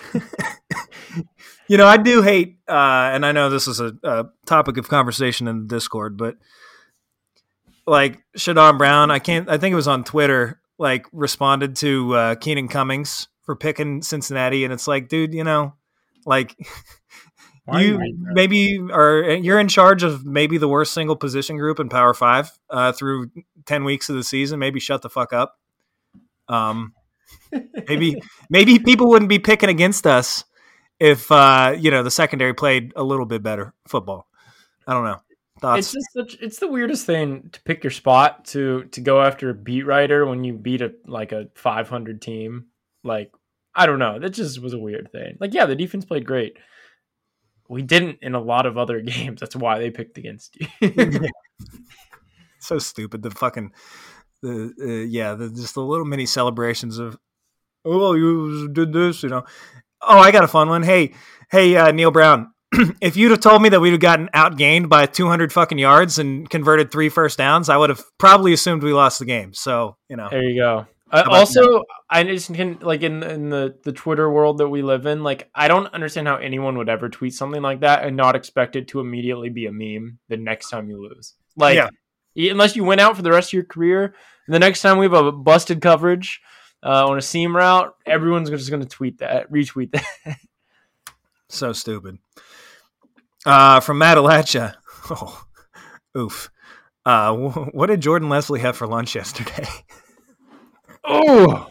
you know, I do hate, uh, and I know this is a, a topic of conversation in the Discord, but like Shadon Brown, I can't. I think it was on Twitter. Like responded to uh, Keenan Cummings for picking Cincinnati, and it's like, dude, you know, like you, you maybe are you're in charge of maybe the worst single position group in Power Five uh, through ten weeks of the season. Maybe shut the fuck up. Um, maybe maybe people wouldn't be picking against us if uh, you know the secondary played a little bit better football. I don't know. Thoughts? It's just such, it's the weirdest thing to pick your spot to to go after a beat writer when you beat a like a five hundred team. Like, I don't know. That just was a weird thing. Like, yeah, the defense played great. We didn't in a lot of other games. That's why they picked against you. So stupid. The fucking the uh, yeah, the, just the little mini celebrations of oh well, you did this, you know. Oh, I got a fun one. Hey, hey, uh, Neil Brown. If you'd have told me that we'd have gotten outgained by two hundred fucking yards and converted three first downs, I would have probably assumed we lost the game. So, you know. There you go. Uh, also, that? I just can, like, in, in the, the Twitter world that we live in, like, I don't understand how anyone would ever tweet something like that and not expect it to immediately be a meme the next time you lose. Like, yeah. Unless you went out for the rest of your career, and the next time we have a busted coverage uh, on a seam route, everyone's just going to tweet that, retweet that. So stupid. Uh, from Matalacha. Oh, oof. Uh, what did Jordan Leslie have for lunch yesterday? Oh.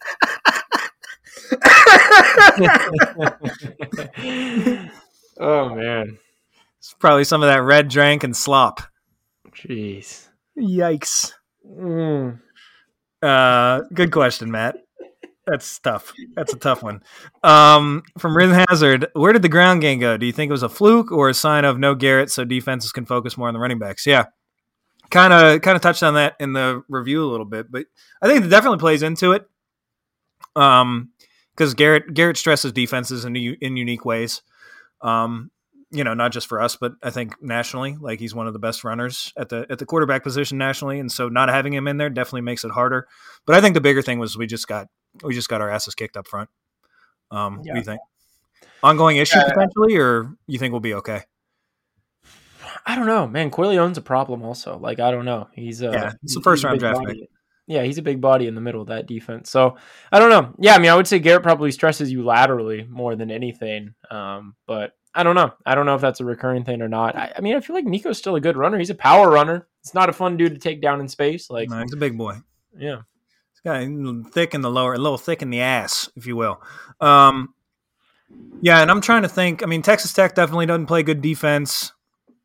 Oh, man. It's probably some of that red drank and slop. Jeez. Yikes. Mm. Uh, good question, Matt. That's tough. That's a tough one. Um, from Rhythm Hazard, where did the ground game go? Do you think it was a fluke or a sign of no Garrett so defenses can focus more on the running backs? Yeah. Kind of kind of touched on that in the review a little bit, but I think it definitely plays into it. Um, because Garrett Garrett stresses defenses in in unique ways. Um, you know, not just for us, but I think nationally. Like he's one of the best runners at the at the quarterback position nationally, and so not having him in there definitely makes it harder. But I think the bigger thing was we just got we just got our asses kicked up front. Um, yeah. What do you think? Ongoing issue yeah. potentially, or you think we'll be okay? I don't know, man. Corleone's a problem also. Like, I don't know. He's, uh, yeah, it's a first round draft pick. Yeah, he's a big body in the middle of that defense. So, I don't know. Yeah, I mean, I would say Garrett probably stresses you laterally more than anything. Um, but I don't know. I don't know if that's a recurring thing or not. I, I mean, I feel like Nico's still a good runner. He's a power runner. It's not a fun dude to take down in space. Like, no, he's a big boy. Yeah. He's got thick in the lower, a little thick in the ass, if you will. Um, yeah, and I'm trying to think. I mean, Texas Tech definitely doesn't play good defense.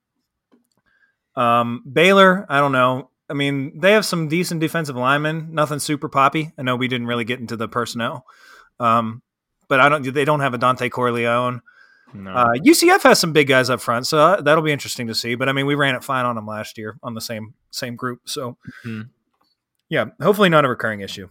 Um, Baylor, I don't know. I mean, they have some decent defensive linemen. Nothing super poppy. I know we didn't really get into the personnel, um, but I don't. They don't have a Dante Corleone. No. Uh, U C F has some big guys up front, so that'll be interesting to see. But I mean, we ran it fine on them last year on the same same group. So, mm-hmm. yeah, hopefully not a recurring issue.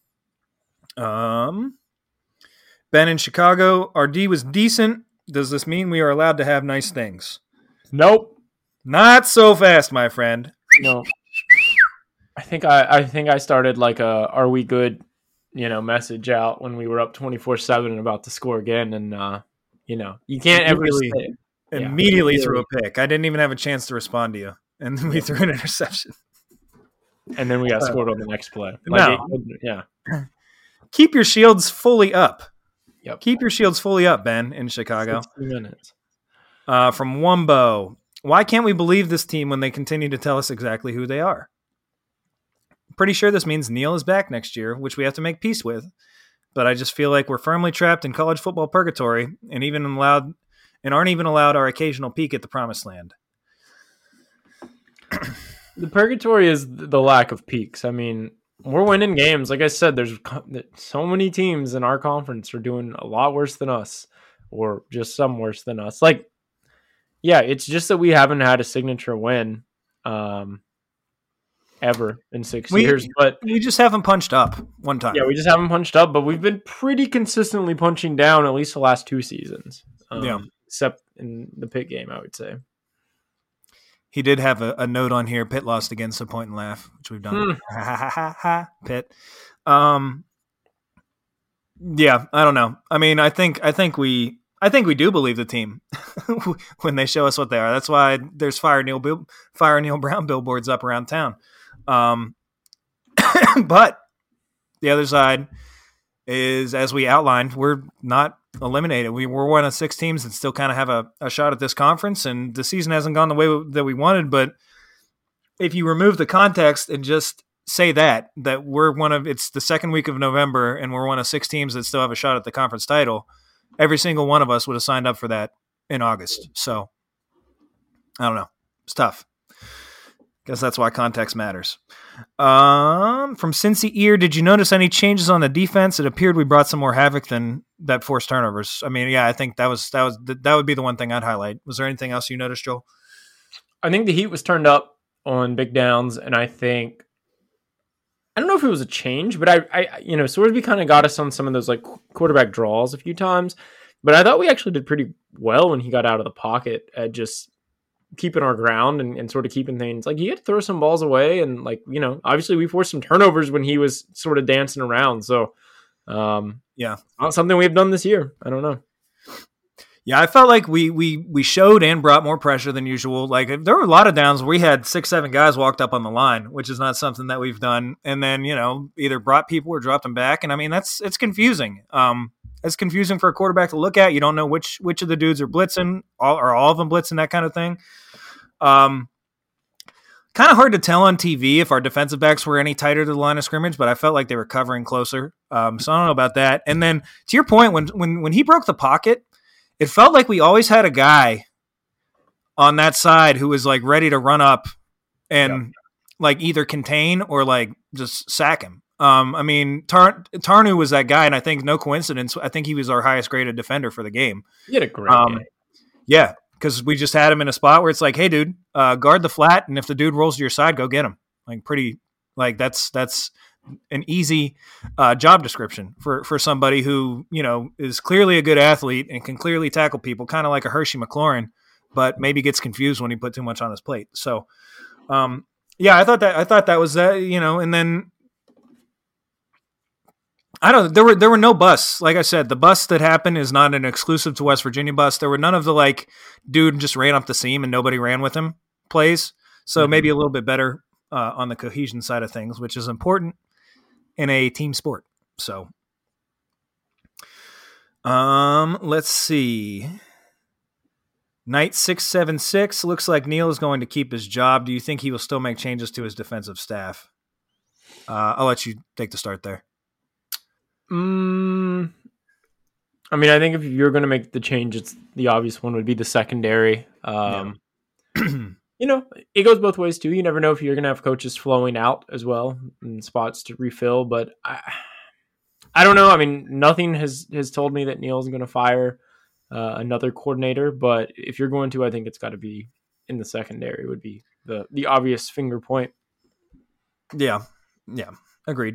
Um, Ben in Chicago, our D was decent. Does this mean we are allowed to have nice things? Nope. Not so fast, my friend. No. I think I, I think I started like a "Are we good?" you know message out when we were up twenty-four seven and about to score again, and uh, you know you can't ever immediately, say, immediately yeah. threw a pick. I didn't even have a chance to respond to you, and then we yeah. threw an interception, and then we got uh, scored on the next play. Like no. it, yeah. Keep your shields fully up. Yep. Keep your shields fully up, Ben, in Chicago. sixty minutes. Uh, from Wumbo. Why can't we believe this team when they continue to tell us exactly who they are? Pretty sure this means Neil is back next year, which we have to make peace with. But I just feel like we're firmly trapped in college football purgatory and even allowed and aren't even allowed our occasional peek at the promised land. The purgatory is the lack of peaks. I mean, we're winning games. Like I said, there's so many teams in our conference are doing a lot worse than us, or just some worse than us. Like, Yeah, it's just that we haven't had a signature win um, ever in six we, years. But we just haven't punched up one time. Yeah, we just haven't punched up, but we've been pretty consistently punching down at least the last two seasons. Um, yeah. Except in the Pitt game, I would say. He did have a, a note on here. Pitt lost again, so point and laugh, which we've done. Ha ha ha ha ha. Pitt. Um, yeah, I don't know. I mean, I think I think we I think we do believe the team when they show us what they are. That's why there's fire Neil Bill, fire Neil Brown billboards up around town. Um, but the other side is, as we outlined, we're not eliminated. We, we're one of six teams that still kind of have a, a shot at this conference, and the season hasn't gone the way that we wanted. But if you remove the context and just say that, that we're one of, it's the second week of November and we're one of six teams that still have a shot at the conference title, every single one of us would have signed up for that in August. So I don't know. It's tough. Guess that's why context matters. Um, from Cincy Ear, did you notice any changes on the defense? It appeared we brought some more havoc than that forced turnovers. I mean, yeah, I think that was that was that would be the one thing I'd highlight. Was there anything else you noticed, Joel? I think the heat was turned up on big downs, and I think I don't know if it was a change, but I, I you know, Sorsby kind of got us on some of those like quarterback draws a few times, but I thought we actually did pretty well when he got out of the pocket at just keeping our ground and, and sort of keeping things like he had to throw some balls away, and like, you know, obviously we forced some turnovers when he was sort of dancing around. So um, yeah, not something we've done this year. I don't know. Yeah, I felt like we we we showed and brought more pressure than usual. Like there were a lot of downs where we had six, seven guys walked up on the line, which is not something that we've done. And then, you know, either brought people or dropped them back. And I mean, that's it's confusing. Um, it's confusing for a quarterback to look at. You don't know which which of the dudes are blitzing, all or all of them blitzing, that kind of thing. Um, kind of hard to tell on T V if our defensive backs were any tighter to the line of scrimmage, but I felt like they were covering closer. Um, so I don't know about that. And then to your point, when when when he broke the pocket, it felt like we always had a guy on that side who was like ready to run up and yeah. like either contain or like just sack him. Um, I mean, Tar- Tarnu was that guy, and I think no coincidence, I think he was our highest graded defender for the game. He had a great um, game. Yeah, because we just had him in a spot where it's like, hey, dude, uh, guard the flat, and if the dude rolls to your side, go get him. Like pretty, like that's that's an easy uh, job description for, for somebody who, you know, is clearly a good athlete and can clearly tackle people, kind of like a Hershey McLaurin, but maybe gets confused when he put too much on his plate. So, um, yeah, I thought that I thought that was that, you know, and then I don't. There were there were no busts. Like I said, the bust that happened is not an exclusive to West Virginia bust. There were none of the like, dude just ran up the seam and nobody ran with him plays. So mm-hmm. maybe a little bit better uh, on the cohesion side of things, which is important in a team sport. So, um, let's see. Knight six seven six looks like Neil is going to keep his job. Do you think he will still make changes to his defensive staff? Uh, I'll let you take the start there. Mm, I mean, I think if you're going to make the change, it's the obvious one would be the secondary. Um, yeah. You know, it goes both ways too. You never know if you're going to have coaches flowing out as well and spots to refill. But I, I don't know. I mean, nothing has, has told me that Neil's going to fire uh, another coordinator. But if you're going to, I think it's got to be in the secondary would be the, the obvious finger point. Yeah. Yeah. Agreed.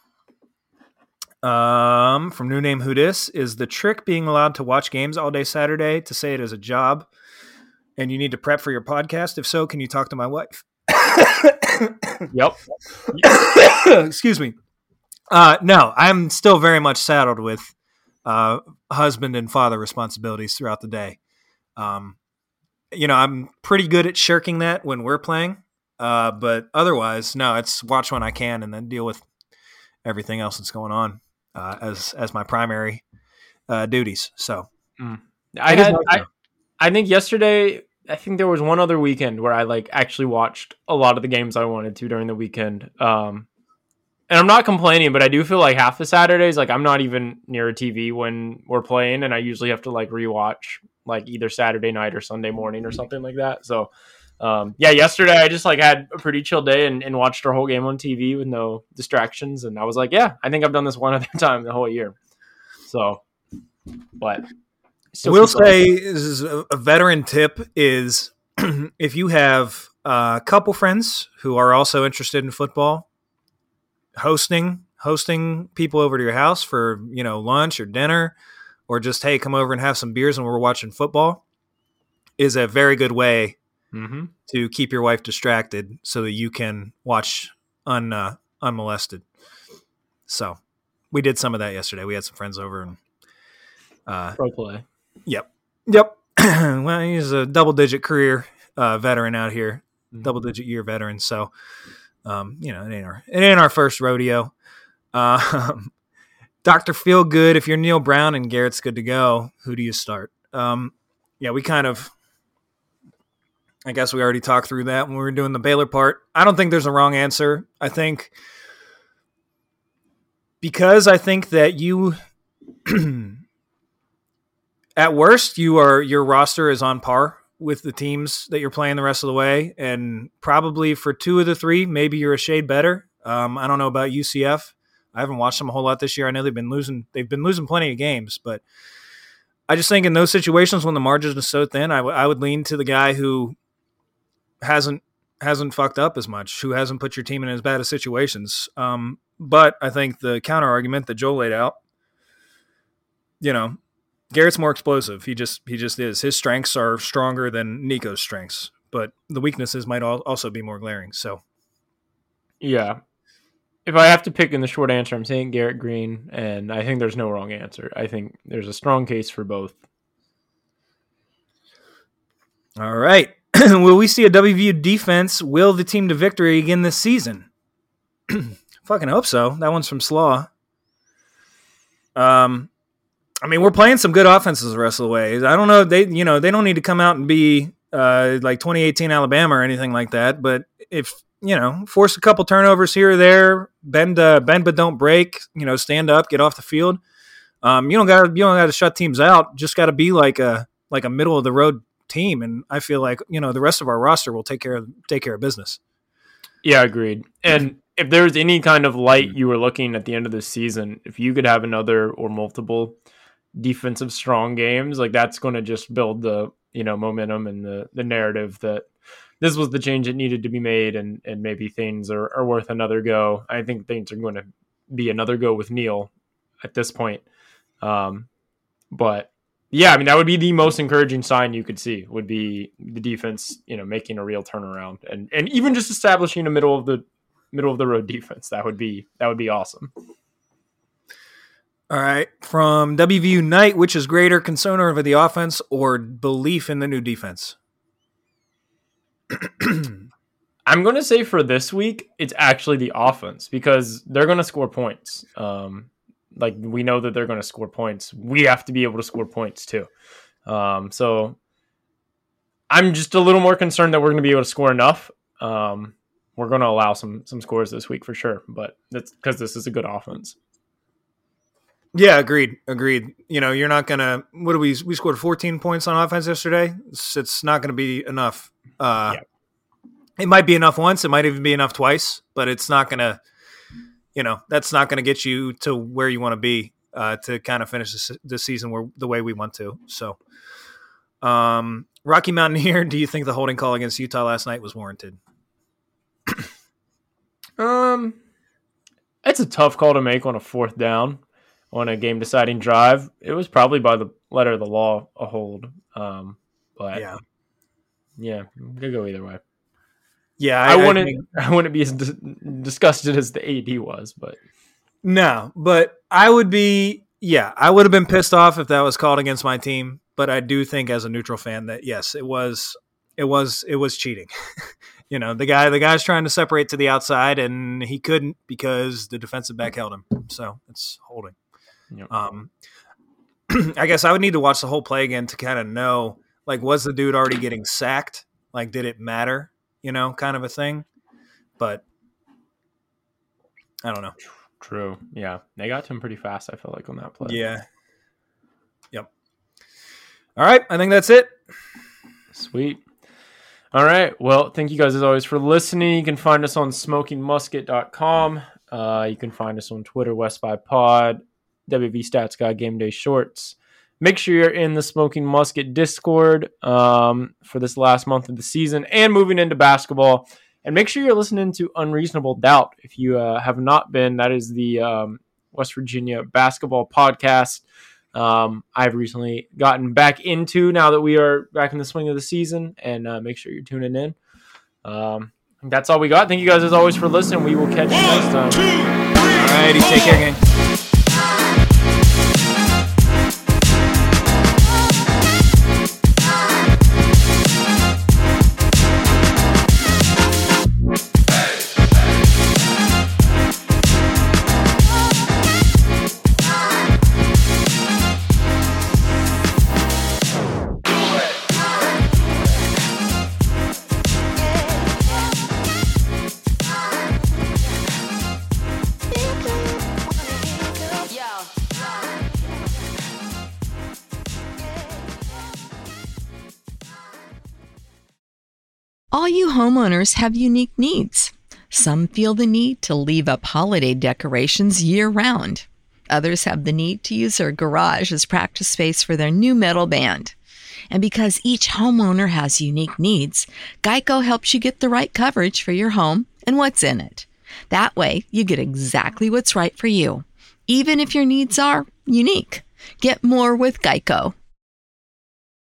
Um, from New Name Who Dis, is the trick being allowed to watch games all day Saturday to say it as a job and you need to prep for your podcast? If so, can you talk to my wife? Yep. Excuse me. Uh, no, I'm still very much saddled with uh, husband and father responsibilities throughout the day. Um, you know, I'm pretty good at shirking that when we're playing, uh, but otherwise, no, it's watch when I can and then deal with everything else that's going on uh, as as my primary uh, duties. So, mm. I had I, I think yesterday. I think there was one other weekend where I like actually watched a lot of the games I wanted to during the weekend. Um, and I'm not complaining, but I do feel like half the Saturdays, like I'm not even near a T V when we're playing, and I usually have to like rewatch like either Saturday night or Sunday morning or something like that. So, um, yeah, yesterday I just like had a pretty chill day and, and watched our whole game on T V with no distractions. And I was like, yeah, I think I've done this one other time the whole year. So, but I will say this is a, a veteran tip is if you have a couple friends who are also interested in football, hosting hosting people over to your house for, you know, lunch or dinner, or just, hey, come over and have some beers and we're watching football, is a very good way mm-hmm. to keep your wife distracted so that you can watch un, uh, unmolested. So we did some of that yesterday. We had some friends over and uh, pro play. Yep. Yep. Well, he's a double-digit career uh, veteran out here, mm-hmm. double-digit year veteran. So, um, you know, it ain't our it ain't our first rodeo. Uh, Doctor Feelgood, if you're Neil Brown and Garrett's good to go, who do you start? Um, yeah, we kind of, I guess we already talked through that when we were doing the Baylor part. I don't think there's a wrong answer. I think because I think that you, at worst, you are your roster is on par with the teams that you're playing the rest of the way, and probably for two of the three, maybe you're a shade better. Um, I don't know about U C F. I haven't watched them a whole lot this year. I know they've been losing. They've been losing plenty of games, but I just think in those situations when the margin is so thin, I, w- I would lean to the guy who hasn't hasn't fucked up as much, who hasn't put your team in as bad of situations. Um, but I think the counter argument that Joel laid out, you know, Garrett's more explosive. He just he just is. His strengths are stronger than Nico's strengths, but the weaknesses might al- also be more glaring. So, yeah. If I have to pick in the short answer, I'm saying Garrett Green, and I think there's no wrong answer. I think there's a strong case for both. All right. Will we see a W V U defense will the team to victory again this season? Fucking hope so. That one's from Slaw. Um, I mean, we're playing some good offenses the rest of the way. I don't know. They, you know, they don't need to come out and be uh, like twenty eighteen Alabama or anything like that. But if, you know, force a couple turnovers here or there, bend, uh, bend but don't break. You know, stand up, get off the field. Um, you don't got you don't got to shut teams out. Just got to be like a like a middle of the road team. And I feel like, you know, the rest of our roster will take care of take care of business. Yeah, agreed. And if there's any kind of light you were looking at the end of the season, if you could have another or multiple defensive strong games, like that's going to just build the, you know, momentum and the the narrative that this was the change that needed to be made, and, and maybe things are, are worth another go. I think things are going to be another go with Neil at this point. Um, but yeah, I mean, that would be the most encouraging sign you could see, would be the defense, you know, making a real turnaround, and, and even just establishing a middle of the middle of the road defense. That would be, that would be awesome. All right. From W V U Knight, which is greater, concern over the offense or belief in the new defense? I'm going to say for this week, it's actually the offense, because they're going to score points. Um, like we know that they're going to score points. We have to be able to score points too. Um, so I'm just a little more concerned that we're going to be able to score enough. Um, we're going to allow some, some scores this week for sure, but that's because this is a good offense. Yeah, agreed. Agreed. You know, you're not going to, what do we, we scored fourteen points on offense yesterday. It's, it's not going to be enough. Uh, yeah. It might be enough once. It might even be enough twice, but it's not going to, you know, that's not going to get you to where you want to be uh, to kind of finish this, this season where, the way we want to. So, um, Rocky Mountaineer, do you think the holding call against Utah last night was warranted? um, it's a tough call to make on a fourth down on a game deciding drive. It was probably by the letter of the law a hold. Um, but yeah. Yeah, it could go either way. Yeah, I, I wouldn't. I, mean, I wouldn't be as dis- disgusted as the A D was, but no. But I would be. Yeah, I would have been pissed off if that was called against my team. But I do think, as a neutral fan, that yes, it was. It was. It was cheating. You know, the guy. The guy's trying to separate to the outside, and he couldn't because the defensive back held him. So it's holding. Yep. Um, I guess I would need to watch the whole play again to kind of know. Like, was the dude already getting sacked? Like, did it matter? You know, kind of a thing. But I don't know. True. Yeah. They got to him pretty fast, I feel like, on that play. Yeah. Yep. All right. I think that's it. Sweet. All right. Well, thank you guys, as always, for listening. You can find us on smoking musket dot com. Uh, you can find us on Twitter, West by Pod, W V Stats Guy, Game Day Shorts. make sure you're in the Smoking Musket Discord um, for this last month of the season and moving into basketball. And make sure you're listening to Unreasonable Doubt. If you uh, have not been, that is the um, West Virginia basketball podcast um, I've recently gotten back into now that we are back in the swing of the season. And uh, make sure you're tuning in. Um, that's all we got. Thank you guys as always for listening. We will catch you next time. All righty, take care, gang. All you homeowners have unique needs. Some feel the need to leave up holiday decorations year-round. Others have the need to use their garage as practice space for their new metal band. And because each homeowner has unique needs, Geico helps you get the right coverage for your home and what's in it. That way, you get exactly what's right for you, even if your needs are unique. Get more with Geico.